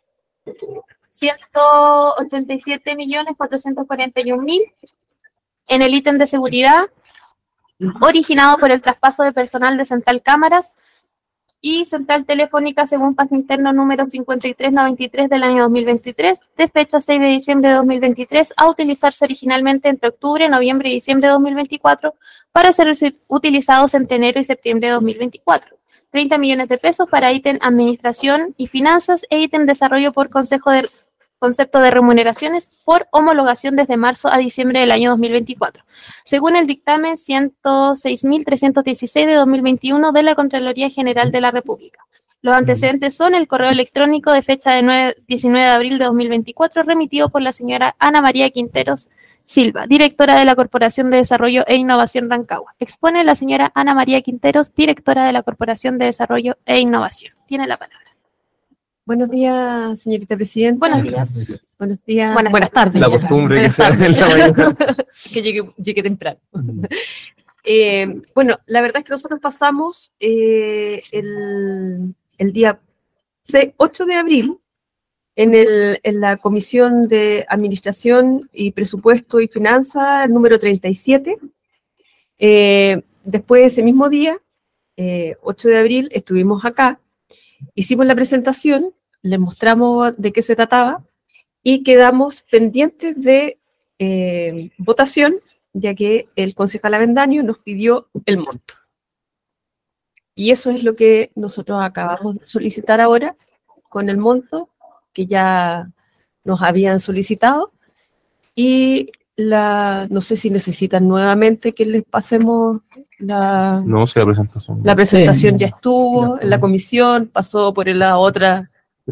187.441.000 en el ítem de seguridad, originado por el traspaso de personal de Central Cámaras y Central Telefónica según pase interno número 5393 del año 2023, de fecha 6 de diciembre de 2023, a utilizarse originalmente entre octubre, noviembre y diciembre de 2024, para ser utilizados entre enero y septiembre de 2024. 30 millones de pesos para ítem administración y finanzas e ítem desarrollo por concepto de remuneraciones por homologación desde marzo a diciembre del año 2024. Según el dictamen 106.316 de 2021 de la Contraloría General de la República. Los antecedentes son el correo electrónico de fecha de 19 de abril de 2024 remitido por la señora Ana María Quinteros Silva, directora de la Corporación de Desarrollo e Innovación Rancagua. Expone la señora Ana María Quinteros, directora de la Corporación de Desarrollo e Innovación. Tiene la palabra. Buenos días, señorita presidenta. Buenos días. Buenos días. Buenas tardes. La costumbre que se hace en la mañana. Que llegué temprano. Bueno, la verdad es que nosotros pasamos el día 8 de abril en la Comisión de Administración y Presupuesto y Finanzas, el número 37. Después, ese mismo día, 8 de abril, estuvimos acá, hicimos la presentación, les mostramos de qué se trataba y quedamos pendientes de votación, ya que el concejal Avendaño nos pidió el monto. Y eso es lo que nosotros acabamos de solicitar ahora, con el monto que ya nos habían solicitado. Y no sé si necesitan nuevamente que les pasemos la... No, sí, la presentación. La presentación ya estuvo en la comisión, pasó por la otra...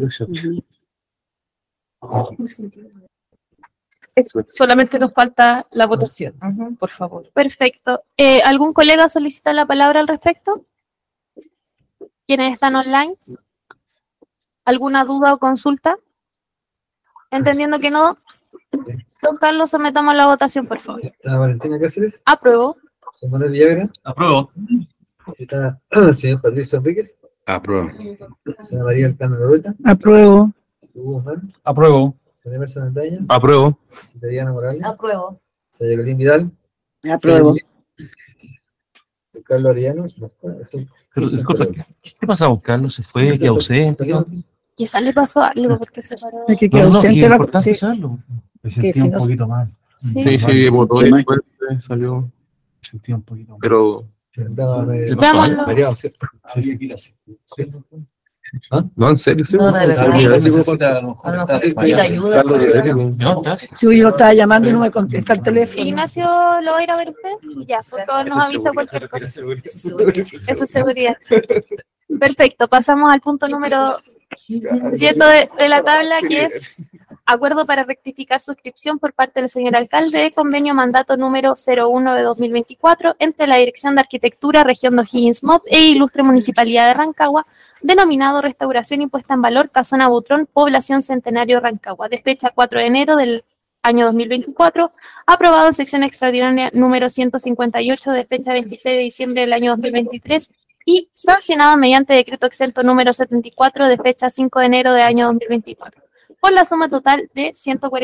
Eso, solamente nos falta la votación, por favor. Perfecto. ¿Algún colega solicita la palabra al respecto? ¿Quiénes están online? ¿Alguna duda o consulta? Entendiendo que no, don Carlos, sometamos la votación, por favor. ¿Está Valentina Cáceres? Apruebo. ¿Señor Manuel Villagra? Apruebo. ¿Está el señor Patricio Enríquez? Apruebo. ¿Señora María Alcántara Loreta? Apruebo. ¿Hugo Guzmán? Apruebo. ¿Señor Emerson Andaña? Apruebo. ¿Diana Morales? Apruebo. ¿Señor Jacqueline Vidal? Apruebo. Carlos Arellano. Pero, disculpa, ¿qué pasa con Carlos? ¿Se fue? ¿Qué ausente? Quizás le pasó algo porque se paró. Es que quedó ausente es la- importante sí. saberlo. Me Que sentía si un no- poquito mal. Sí. Sí, votó y después salió. Me sentía un poquito mal. Pero. ¿Qué pasó? Veámoslo. Mareado, ¿sí? Sí. ¿Ah? No, en serio, sí. No, de verdad. Carlos A lo necesita mejor necesita ayuda. Carlos Diodético. Sí, yo lo estaba llamando y no me contesta el teléfono. Ignacio, ¿lo va a ir a ver usted? Ya, por favor, nos avisa cualquier cosa. Eso es seguridad. Perfecto, pasamos al punto número 10 de la tabla, que es acuerdo para rectificar suscripción por parte del señor alcalde de convenio mandato número 01 de 2024 entre la Dirección de Arquitectura, Región de O'Higgins MOB e Ilustre Municipalidad de Rancagua, denominado Restauración y Puesta en Valor Casona Butrón, Población Centenario Rancagua, de fecha 4 de enero del año 2024, aprobado en sección extraordinaria número 158 de fecha 26 de diciembre del año 2023 y sancionado mediante decreto exento número 74 de fecha 5 de enero del año 2024, por la suma total de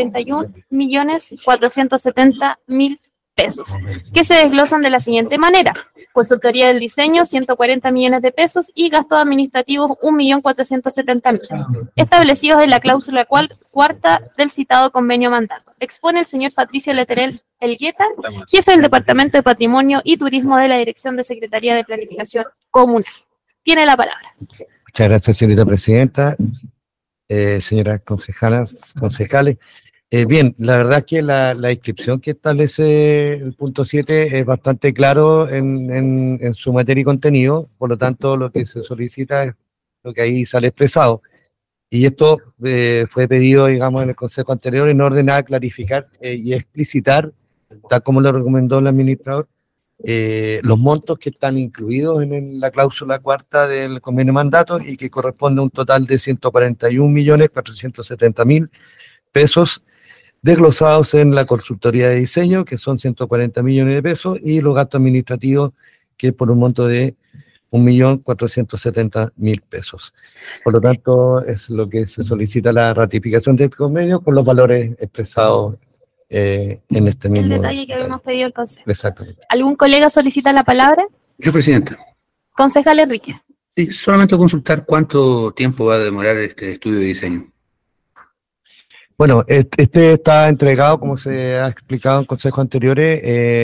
141.470.000 pesos, que se desglosan de la siguiente manera: consultoría del diseño, 140 millones de pesos, y gastos administrativos, 1.470.000, establecidos en la cláusula cuarta del citado convenio mandato. Expone el señor Patricio Leterel Elgueta, jefe del Departamento de Patrimonio y Turismo de la Dirección de Secretaría de Planificación Comunal. Tiene la palabra. Muchas gracias, señorita presidenta, señoras concejales. Bien, la verdad es que la inscripción que establece el punto 7 es bastante claro en su materia y contenido, por lo tanto lo que se solicita es lo que ahí sale expresado. Y esto fue pedido, digamos, en el consejo anterior en orden a clarificar y explicitar, tal como lo recomendó el administrador, los montos que están incluidos en la cláusula cuarta del convenio mandato y que corresponde a un total de 141.470.000 pesos desglosados en la consultoría de diseño, que son 140 millones de pesos, y los gastos administrativos, que por un monto de 1.470.000 pesos. Por lo tanto, es lo que se solicita la ratificación del convenio con los valores expresados en este mismo. El detalle que habíamos pedido el consejo. Exactamente. ¿Algún colega solicita la palabra? Yo, presidenta. Concejal Enrique. Sí, solamente consultar cuánto tiempo va a demorar este estudio de diseño. Bueno, este está entregado, como se ha explicado en consejos anteriores,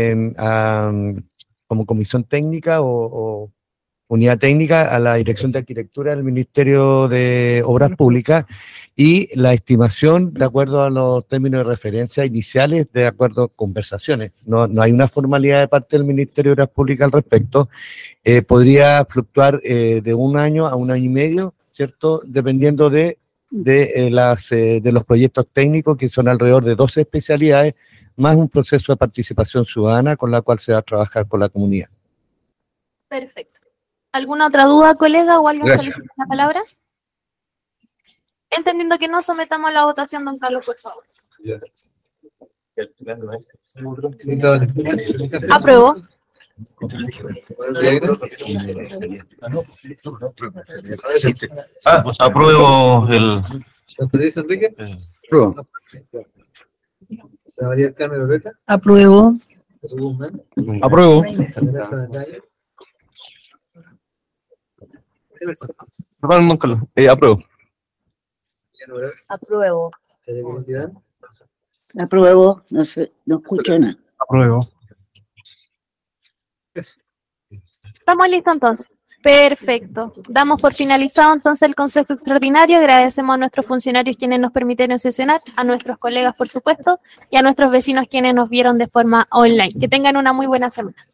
como comisión técnica o unidad técnica a la Dirección de Arquitectura del Ministerio de Obras Públicas, y la estimación, de acuerdo a los términos de referencia iniciales, de acuerdo a conversaciones. No hay una formalidad de parte del Ministerio de Obras Públicas al respecto. Podría fluctuar de un año a un año y medio, ¿cierto? Dependiendo de los proyectos técnicos, que son alrededor de 12 especialidades, más un proceso de participación ciudadana con la cual se va a trabajar con la comunidad. Perfecto. ¿Alguna otra duda, colega, o alguien Gracias. solicita la palabra? Entendiendo que no, sometamos a la votación, don Carlos, por favor. Apruebo. Apruebo el. ¿Dice Enrique? Apruebo. María del Carmen Loreta. Apruebo. Apruebo. Don Carlos, apruebo. Apruebo. Apruebo, no sé, no escucho nada. Apruebo. ¿Estamos listos entonces? Perfecto. Damos por finalizado entonces el Consejo Extraordinario. Agradecemos a nuestros funcionarios quienes nos permitieron sesionar, a nuestros colegas, por supuesto, y a nuestros vecinos quienes nos vieron de forma online. Que tengan una muy buena semana.